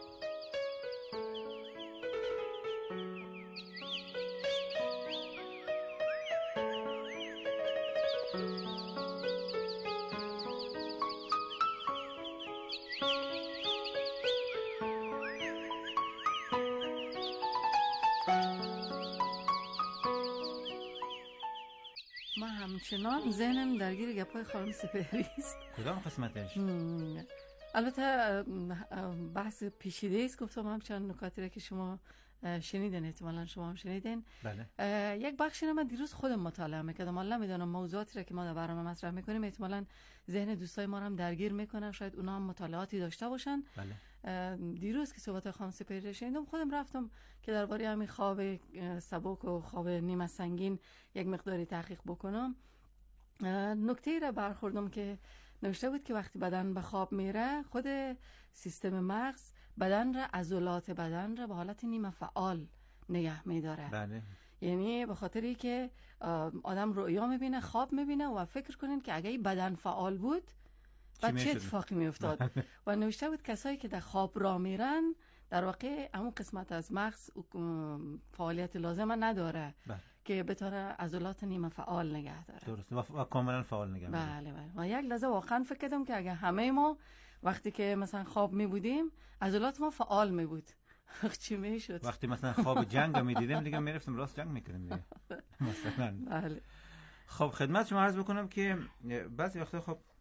I: همچنان ذهنم درگیر گپای خانم سپهری است.
H: کدام قسمتش؟
I: البته بحث پیچیده است. گفتم هم چند نکاتی را که شما شنیدین، احتمالاً شما هم شنیدین.
H: بله.
I: یک بخشی من دیروز خودم مطالعه میکردم. حالا نمیدونم موضوعاتی را که ما در برنامه مطرح میکنیم احتمالاً ذهن دوستای ما هم درگیر میکنه، شاید اونا هم مطالعاتی داشته باشن.
H: بله.
I: دیروز که صحبت خانم سپهری شنیدم خودم رفتم که درباره همین خواب سبک و خواب نیمه سنگین یک مقداری تحقیق بکنم. نکته را برخوردم که نوشته بود که وقتی بدن به خواب میره خود سیستم مغز بدن را، عضلات بدن را به حالت نیمه فعال نگه میداره.
H: بله.
I: یعنی به خاطری که آدم رؤیا میبینه، خواب میبینه و فکر کنین که اگه بدن فعال بود بعد چه اتفاقی میافتاد. و نوشته بود کسایی که در خواب را میرن در واقع همون قسمت از مغز فعالیت لازم نداره.
H: بله.
I: که بتونه عضلات نیمه فعال نگه داره.
H: درسته. و کاملا فعال نگه داره.
I: بله بله. و یک لحظه واقعا فکر کردم که اگه همه ما وقتی که مثلا خواب می بودیم عضلات ما فعال می بود چی می شد؟
H: وقتی مثلا خواب جنگ می دیدیم دیگه می رفتیم راست جنگ می کردیم دیگه. مثلا.
I: بله.
H: خب خدمت شما عرض بکنم که بعضی وقتا خب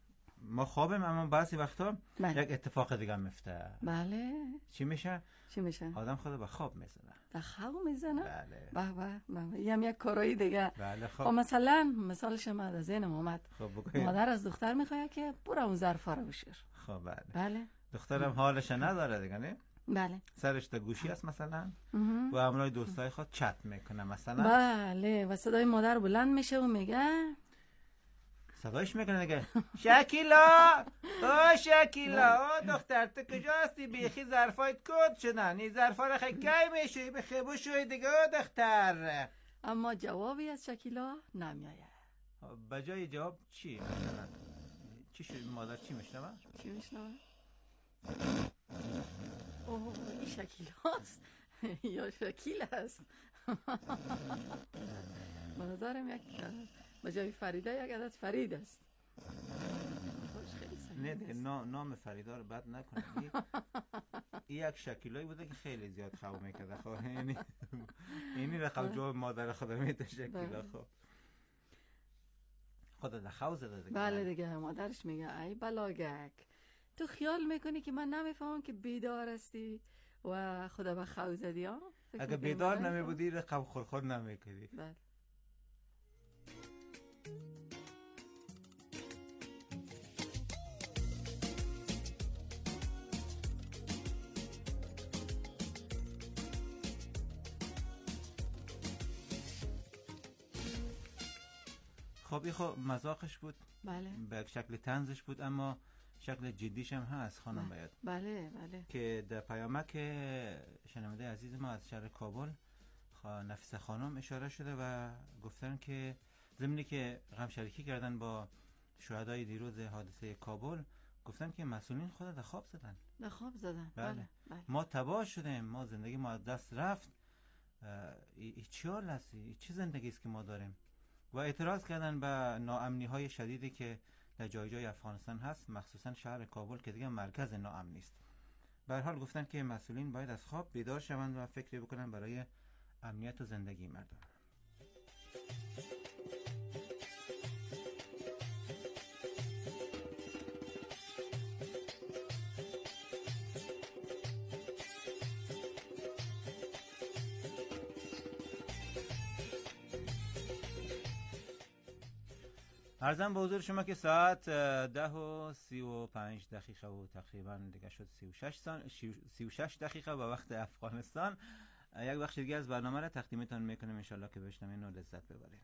H: ما خوابیم اما بعضی وقتا
I: بله.
H: یک اتفاق دیگه میفته.
I: بله.
H: چی میشه؟
I: چی میشه؟
H: آدم خود به خواب میزنه.
I: به خواب میزنه؟
H: بله.
I: به به به. یه هم یک کارایی دیگه.
H: بله خب.
I: خب مثلا مثالش ما از ذهنم اومد.
H: خب بگوید.
I: مادر از دختر میخواد که برو اون ظرفا رو بشور.
H: خب بله.
I: بله.
H: دخترم حالش نداره دیگه نه؟
I: بله.
H: سرش تا گوشی است مثلا
I: مهم.
H: و همراه دوستای خود چت میکنه مثلا.
I: بله و صدای مادر بلند میشه و میگه
H: صدایش میکنه دیگه شکیلا او شکیلا او دختر تو کجا هستی بیخی ظرفایت کد شدن این ظرفا رو خیلی کی میشوی به خیبو شوی دیگه او دختر.
I: اما جوابی از شکیلا نمیآید.
H: بجای جواب چی مثلا چی شد مادر چی میشنوه؟
I: چی میشنوه؟ اوه این شکیلاست یا شکیل هست. به نظرم یک بجای فریده یک عدد فرید است.
H: نه دیگه نام فریدا رو بد نکنه. این یک شکیلایی بوده که خیلی زیاد خواب میکرده. خب یعنی اینی رقم جواب مادر خود میده شکیلا. خب خدا در خواب زده دیگه.
I: بله دیگه مادرش میگه ای بلاگک تو خیال میکنی که من نمیفهمم که بیدار هستی و خدا به خواب زدی ها؟
H: اگه بیدار نمی بودی رقم خورخور نمی کردی.
I: بله.
H: خب این خب مذاقش بود.
I: بله.
H: به شکل طنزش بود اما شکل جدیش هم هست خانم باید.
I: بله بله.
H: که در پیامک شنونده عزیز ما از شهر کابل نفیسه خانم اشاره شده و گفتن که ضمنی که غم شریکی کردن با شهدای دیروز حادثه کابل گفتن که مسئولین خود در خواب زدن.
I: در خواب زدن.
H: بله.
I: بله. بله.
H: ما تباه شدیم، ما زندگی ما از دست رفت. ای چی حال است؟ ای چی زندگی است که ما داریم؟ و اعتراض کردن به ناامنی های شدیدی که در جای جای افغانستان هست، مخصوصا شهر کابل که دیگه مرکز ناامنی است. به هر حال گفتن که مسئولین باید از خواب بیدار شوند و فکری بکنن برای امنیت و زندگی مردم. عرضم به حضور شما که ساعت ده و سی و پنج دقیقه و تقریبا دیگه شد سی و شش, سان... سی و شش دقیقه به وقت افغانستان. یک بخش دیگه از برنامه را تقدیمتان میکنیم انشالله که بشنوین و لذت ببرین.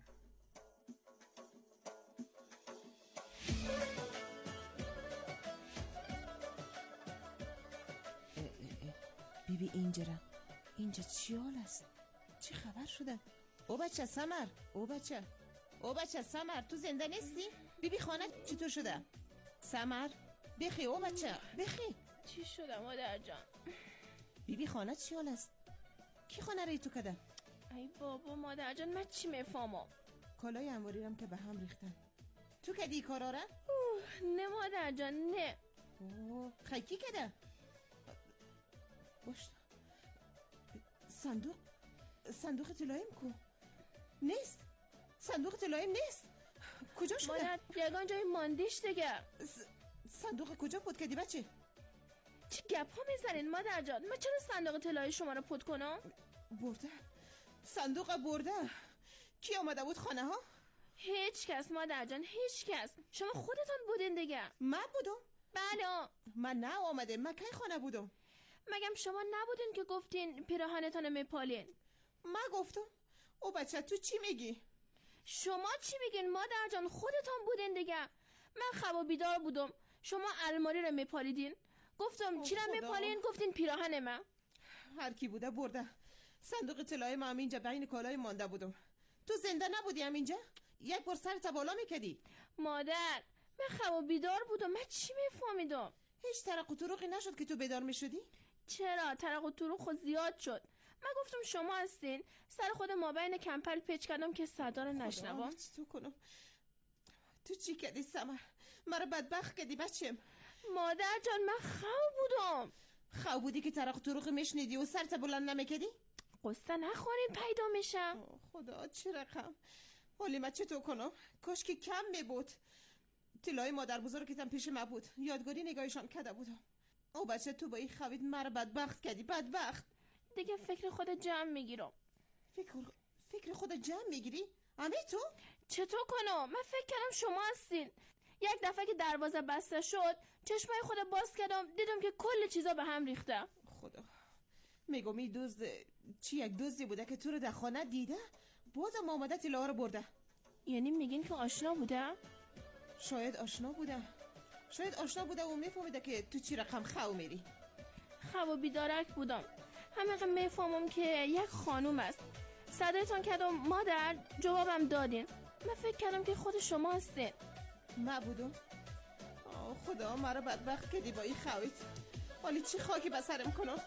T: بیبی اینجا را اینجا چی حال است؟ چی خبر شده؟ او بچه سمر او بچه او بچه سمر تو زنده نیستی؟ بیبی خانه چطور شده؟ سمر بخی او بچه بخی.
Q: چی شده مادر جان؟
T: بیبی خانه چی حال است؟ کی خانه ری تو کده؟
Q: ای بابا مادر جان من چی میفهمم؟
T: کالای انواری رم که به هم ریختن. تو کدی کارا را؟
Q: نه مادر جان نه.
T: اوه خیکی کده؟ باش صندوق صندوق طلاییم کو؟ نیست صندوق طلاییم نیست. کجا شده؟
Q: مادر یگان جای ماندیش دیگه.
T: صندوق کجا پود کردی بچه؟
Q: چی گپ ها میزنین مادر جان؟ من چرا صندوق طلای شما رو پود کنم؟
T: برده صندوق برده. کی آمده بود خانه ها؟
Q: هیچ کس مادر جان هیچ کس. شما خودتون بودین دیگه.
T: من بودم؟
Q: بله.
T: من نه آمده. من کی خانه بودم؟
Q: مگم شما نبودین که گفتین پیراهنتون میپالین؟
T: من گفتم؟ او بچه تو چی میگی؟
Q: شما چی میگین مادر جان؟ خودتون بودین دیگه. من خواب و بیدار بودم شما الماری رو میپالیدین. گفتم چی رو میپالین؟ گفتین پیراهن من.
T: هر کی بوده برده. صندوق طلای ما هم اینجا بین کالای مانده بودم. تو زنده نبودی هم اینجا؟ یک بار سرت بالا میکدی.
Q: مادر من خواب و بیدار بودم. من چی میفهمیدم؟
T: هیچ ترق و طرقی نشد که تو بیدار میشدی؟
Q: چرا ترق و طرق خود زیاد شد. من گفتم شما هستین. سر خود ما بین کمپل پیچ کردم که صدا رو نشنوم.
T: تو کنم تو چی کردی سمر؟ مرا بدبخت کردی بچم.
Q: مادر جان من خواب بودم.
T: خواب بودی که ترق و طرق میشنیدی و سرت بلند نمیکردی؟
Q: قصه نخورین پیدا میشم.
T: خدا چه رقم. حالی من چطور کنم؟ کاش که کم میبود. طلای مادر بزرگتم پیش ما بود، یادگاری نگاهشان کرده بودم. او بچه تو با این خوید مرا بدبخت کردی، بدبخت.
Q: دیگه فکر خود جمع میگیرم.
T: فکر فکر خود جمع میگیری؟ امی تو؟
Q: چطور کنم؟ من فکر کردم شما هستین. یک دفعه که دروازه بسته شد چشمای خود باز کردم، دیدم که کل چیزا به هم ریخته.
T: خدا، میگم این دزد چی یک دزدی بوده که تو رو در خانه دیده بازم آمده طلا رو برده.
Q: یعنی میگین که آشنا بوده؟
T: شاید آشنا بوده، شاید آشنا بوده و میفهمیده که تو چی رقم خو میری.
Q: خو و بیدارک بودم، همه میفهمم که یک خانوم است. صدایتان کردم مادر، جوابم دادین. من فکر کردم که خود شما هستین.
T: ما بودم؟ آه خدا، مرا بدبخت کردی با این خویت. حالی چی خاکی به سرم کنم؟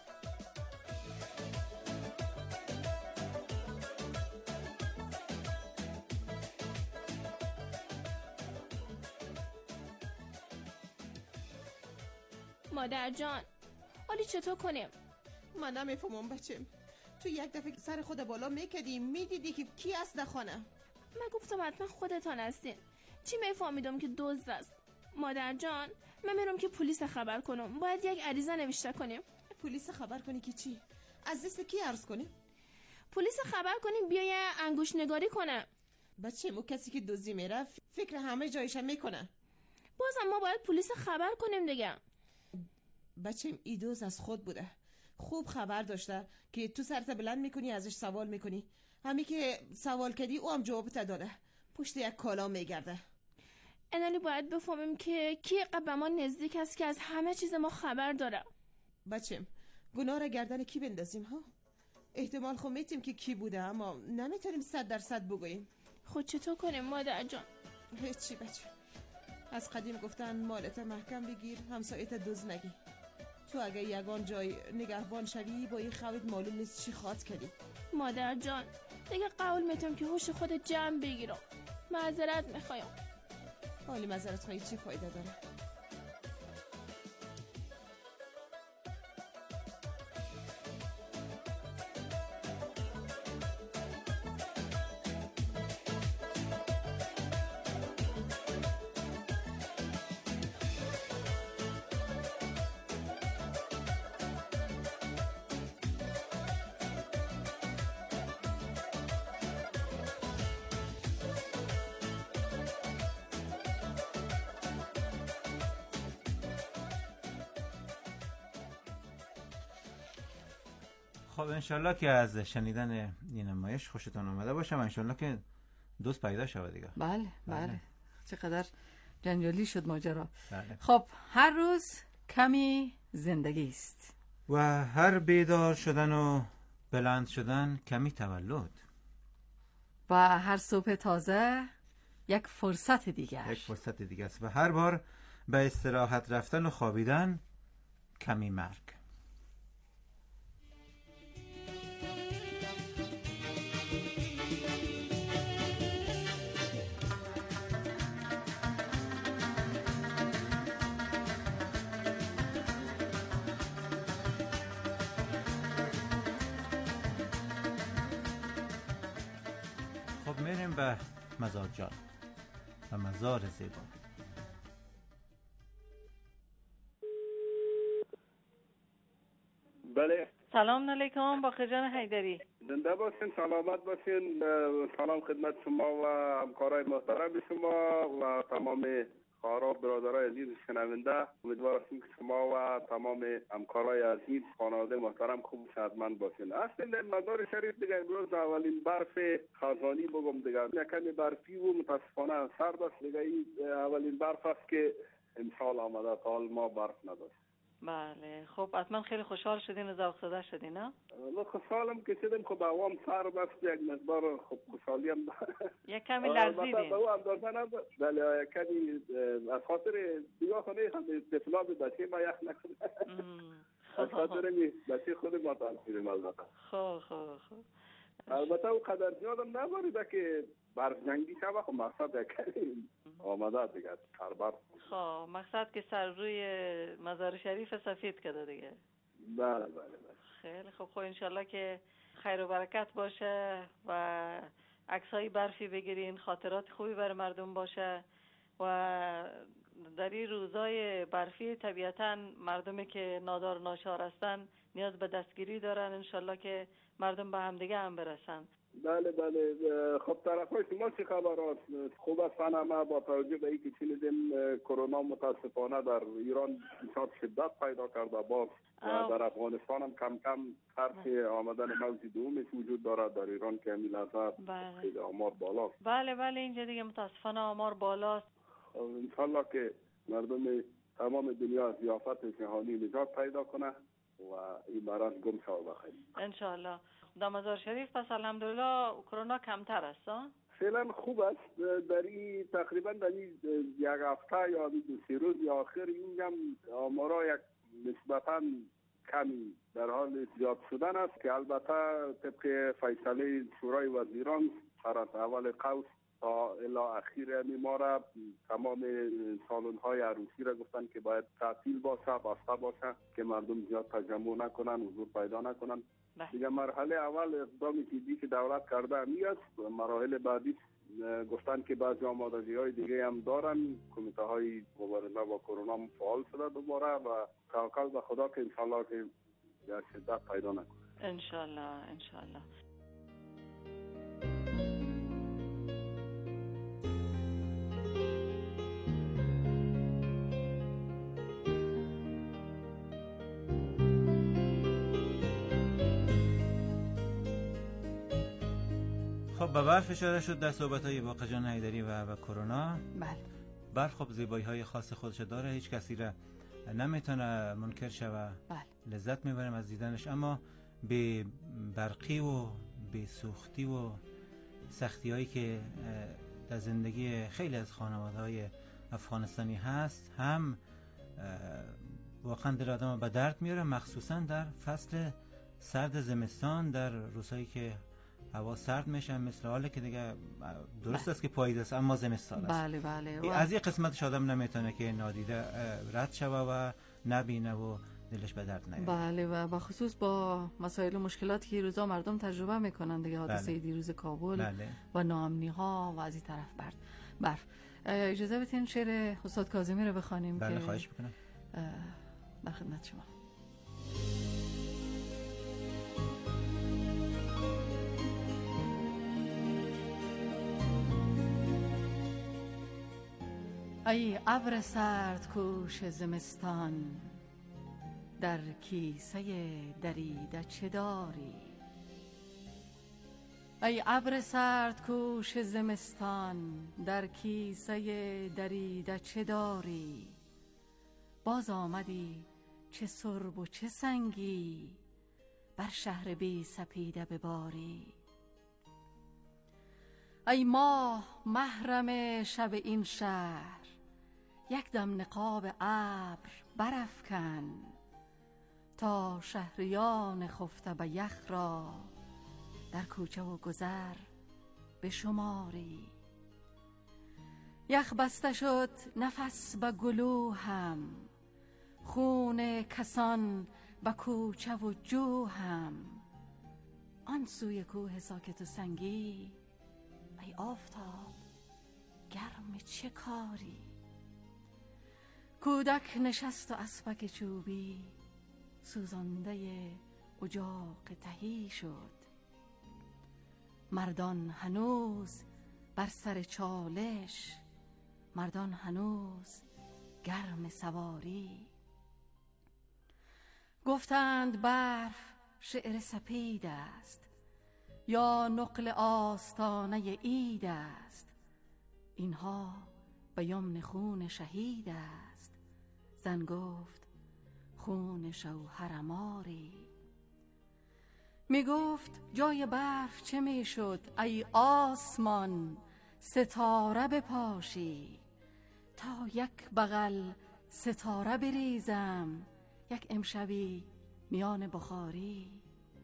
Q: مادر جان، حالی چطور کنیم؟
T: من نمیفهمم بچم. تو یک دفعه سر خود بالا میکدی میدیدی که کی است در خانه.
Q: من گفتم حتما خودتان هستین. چی میفهمیدم که دزد است؟ مادر جان، من میرم که پلیس خبر کنم. باید یک عریضه نوشته کنیم.
T: پلیس خبر کنی که چی؟ از دست کی عرض کنیم؟
Q: پلیس خبر کنیم بیای انگوش نگاری کنه.
T: بچه مو کسی که دزدی میره فکر همه جایش میکنه.
Q: بازم ما باید پلیس خبر کنیم دیگه.
T: بچه ای دوز از خود بوده، خوب خبر داشته که تو سرت بلند میکنی ازش سوال میکنی، همی که سوال کردی او هم جوابت داده، پشت یک کالا میگرده.
Q: انالی باید بفهمیم که کی قبل ما نزدیک است که از همه چیز ما خبر داره.
T: بچم گناه را گردن کی بندازیم ها؟ احتمال خود میتیم که کی بوده اما نمیتونیم صد درصد بگوییم.
Q: خود چطور کنیم مادر جان؟
T: هیچی بچه، از قدیم گفتن مالت محکم بگیر همسایت دوز نگی. تو اگه یگان جای نگهبان شوی با این خوید معلوم نیست چی خواد کردی.
Q: مادر جان دیگه قول میتونم که هوش خود جمع بگیرم. معذرت میخوایم.
T: حالی معذرت خواهی چی فایده داره؟
H: خب انشالله که از شنیدن این نمایش خوشتان آمده باشه و انشالله که دوست پیدا شود دیگه.
I: بله بله, بله. چقدر جنجالی شد ماجرا.
H: بله.
I: خب هر روز کمی زندگی است
H: و هر بیدار شدن و بلند شدن کمی تولد
I: و هر صبح تازه یک فرصت دیگر
H: یک فرصت دیگه است و هر بار به استراحت رفتن و خوابیدن کمی مرگ. میریم به مزار جان و مزار زیبا.
U: بله
I: سلام علیکم باقر جان حیدری.
U: زنده باشین، سلامت باشین. سلام خدمت شما و همکارای محترم شما و تمام خواهرها برادرای عزیز شنونده. امیدوار هستیم که شما و تمام همکارای عزیز خانواده محترم خوب و صحتمند باشین. اصلا مزار شریف دیگه امروز اولین برف خزانی بگم دیگه، یک کمی برفی و متاسفانه سرد است دیگه. این اولین برف است که امسال آمده، تا حال ما برف نداشت.
I: بله خب حتما خیلی خوشحال شدین و ذوق زده شدین نه؟
U: ما خوشحالم که شدیم. خب عوام سرد است، یک مقدار خب خوشحالی هم
I: یک کمی لرزیدین.
U: به او اندازه نبود. بله یک کمی از خاطر دیگه خونه طفلا به بچه ما یخ نکنه. از خاطر می بچه خود ما تانسیدیم البته.
I: خب خب خب
U: البته او قدر زیادم نباریده که برف جنگی شبه. خب مقصد یک کمی آمده دیگه هر برف.
I: خب مقصد که سر روی مزار شریف سفید کرده دیگه.
U: بله بله بله.
I: خیلی خب خب انشالله که خیر و برکت باشه و عکسای برفی بگیرین، خاطرات خوبی برای مردم باشه
A: و در این روزای برفی طبیعتاً مردمی که نادار و ناچار هستن نیاز به دستگیری دارن. انشالله که مردم به همدیگه هم برسن.
U: بله بله. خب طرفای شما چه خبر است؟ خوب است همه با توجه به اینکه شنیدیم کرونا متاسفانه در ایران بسیار شدت پیدا کرده باز و در افغانستان هم کم کم حرف آمدن موج دومش وجود دارد در ایران که همین لحظه خیلی آمار بالاست.
A: بله بله اینجا دیگه متاسفانه آمار بالاست.
U: انشالله که مردم تمام دنیا از ضیافت جهانی نجات پیدا کنه و این مرض گم شود بخیر
A: انشالله. در مزار شریف پس الحمدلله کرونا کمتر است ها؟
U: فعلا خوب است. در این تقریبا در این یک هفته یا دو سه روز آخر اینجا آمارا یک نسبتا کمی در حال زیاد شدن است که البته طبق فیصله شورای وزیران سر از اول قوس تا الا اخیر میماره تمام سالن های عروسی را گفتن که باید تعطیل باشه، بسته باشه که مردم زیاد تجمع نکنن، حضور پیدا نکنن. دیگه مرحله اول اقدامی که که دولت کرده همی است. مراحل بعدی گفتن که بعضی آمادگی های دیگه هم دارن. کمیته های مبارزه با کرونا فعال شده دوباره و توکل به خدا که انشالله که در شدت پیدا نکنه.
A: انشالله انشالله.
H: خب به برف اشاره شد در صحبت‌های باقر جان حیدری و و کرونا.
I: بله.
H: برف خب زیبایی‌های خاص خودش داره، هیچ کسی را نمیتونه منکر شوه.
I: بله.
H: لذت میبریم از دیدنش، اما به برقی و به سوختی و سختی‌هایی که در زندگی خیلی از خانواده‌های افغانستانی هست هم واقعا دل آدم به درد میاره، مخصوصا در فصل سرد زمستان، در روزهایی که هوا سرد میشه، مثل حاله که دیگه درست است که پاییز است اما زمستان است.
A: بله بله.
H: و از این قسمتش آدم نمیتونه که نادیده رد شوه و نبینه و دلش به درد نیاره.
I: بله و بخصوص با مسائل و مشکلاتی که روزا مردم تجربه میکنن دیگه، حادثه
H: بله.
I: دیروز کابل
H: بله.
I: و ناامنی ها و از این طرف برد برف. اجازه بدین شعر استاد کاظمی رو بخوانیم.
H: بله
I: که
H: خواهش میکنم.
I: در خدمت شما. ای ابر سرد کوش زمستان، در کیسه دریده چه داری؟ ای ابر سرد کوش زمستان، در کیسه دریده چه داری؟ باز آمدی چه سرب و چه سنگی، بر شهر بی سپیده بباری؟ ای ماه محرم شب این شهر، یک دم نقاب ابر برافکن، تا شهریان خفته به یخ را در کوچه و گذر به شماری. یخ بسته شد نفس به گلوهم، خون کسان به کوچه و جوهم، آن سوی کوه ساکت و سنگی، ای آفتاب گرم چه کاری؟ کودک نشست و اسپک چوبی، سوزانده اجاق تهی شد، مردان هنوز بر سر چالش، مردان هنوز گرم سواری. گفتند برف شعر سپید است، یا نقل آستانه عید است، اینها به یمن خون شهید است، زن گفت خون شوهر ماری. می گفت جای برف چه می شد، ای آسمان ستاره بپاشی، تا یک بغل ستاره بریزم، یک امشبی میان بخاری.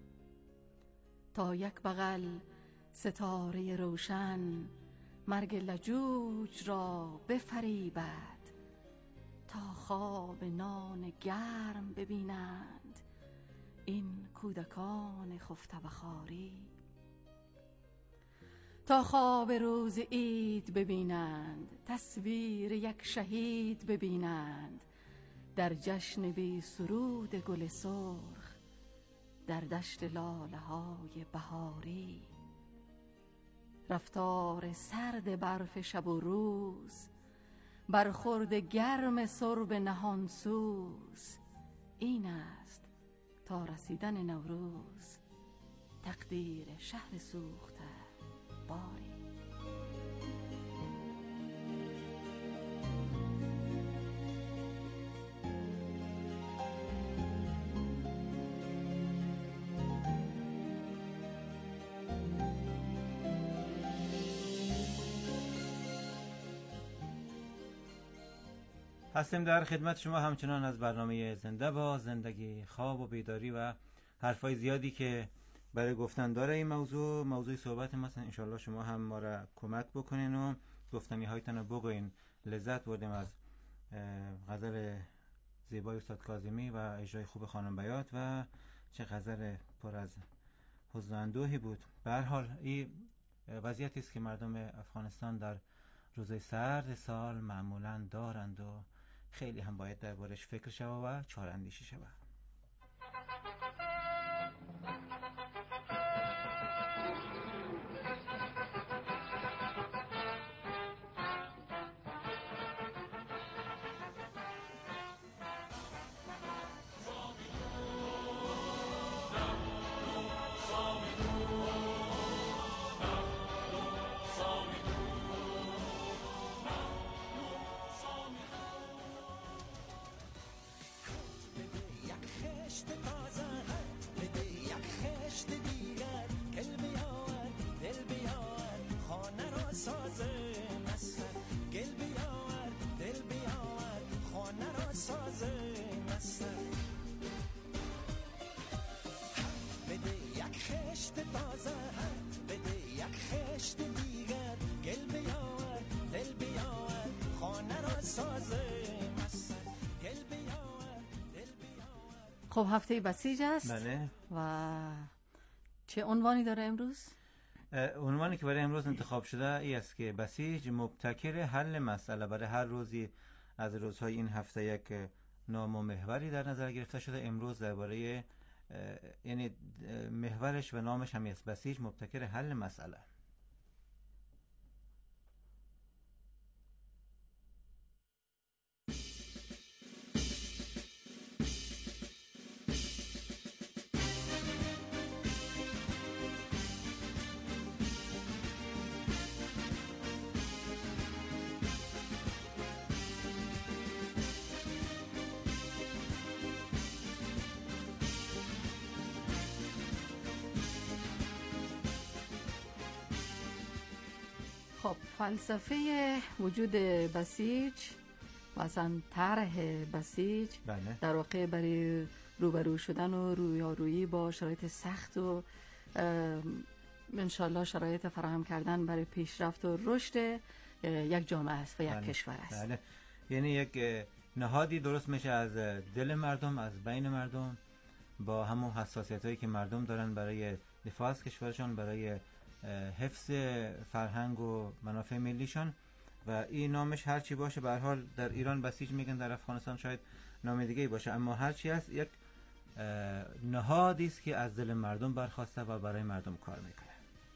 I: تا یک بغل ستاره روشن، مرگ لجوج را بفریبد، تا خواب نان گرم ببینند این کودکان خفته و خواری. تا خواب روز عید ببینند، تصویر یک شهید ببینند، در جشن بی سرود گل سرخ، در دشت لاله های بهاری. رفتار سرد برف شب و روز، برخورد گرم سرب نهانسوز، این است تا رسیدن نوروز، تقدیر شهر سوخته باری.
H: هستیم در خدمت شما همچنان از برنامه زنده با زندگی، خواب و بیداری و حرفای زیادی که برای گفتن داره. این موضوع موضوع صحبت ما است. انشالله شما هم ما را کمک بکنین و گفتنی هایتان رو بگوین. لذت بردیم از غزل زیبای استاد کاظمی و اجرای خوب خانم بیات و چه غزل پر از حزن و اندوهی بود. به هر حال این وضعیتی است که مردم افغانستان در روزهای سرد سال معمولاً دارند و خیلی هم باید دربارش فکر شود و چاره‌اندیشی شود.
I: خب هفته بسیج است.
H: بله.
I: و چه عنوانی داره امروز؟
H: عنوانی که برای امروز انتخاب شده ای است که بسیج مبتکر حل مسئله. برای هر روزی از روزهای این هفته یک نام و محوری در نظر گرفته شده. امروز درباره یعنی محورش و نامش هم است، بسیج مبتکر حل مسئله.
I: خب فلسفه وجود بسیج و اصلا طرح بسیج
H: بله.
I: در واقع برای روبرو شدن و رویارویی با شرایط سخت و انشالله شرایط فراهم کردن برای پیشرفت و رشد یک جامعه است و یک
H: بله.
I: کشور است.
H: بله. یعنی یک نهادی درست میشه از دل مردم، از بین مردم، با همون حساسیت هایی که مردم دارن برای دفاع از کشورشان، برای حفظ فرهنگ و منافع ملیشان. و این نامش هرچی باشه، به هر حال در ایران بسیج میگن، در افغانستان شاید نام دیگه باشه، اما هرچی هست یک نهادی است که از دل مردم برخواسته و برای مردم کار میکنه.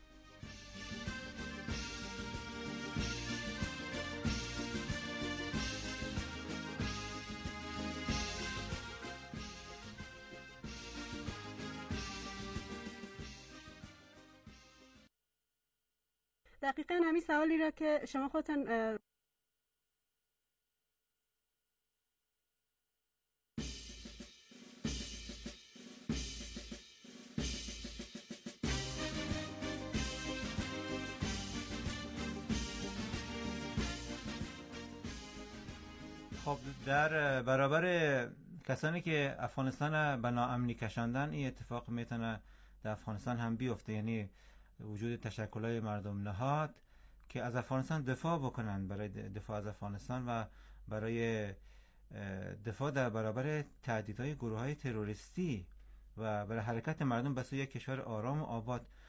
B: دقیقاً همین سوالی را که شما خودتون
H: خب در برابر کسانی که افغانستان به ناامنی کشاندن، این اتفاق میتونه در افغانستان هم بیفته. یعنی وجود تشکل‌های مردم نهاد که از افغانستان دفاع بکنن، برای دفاع از افغانستان و برای دفاع در برابر تهدیدهای گروه‌های تروریستی و برای حرکت مردم به سوی یک کشور آرام و آباد.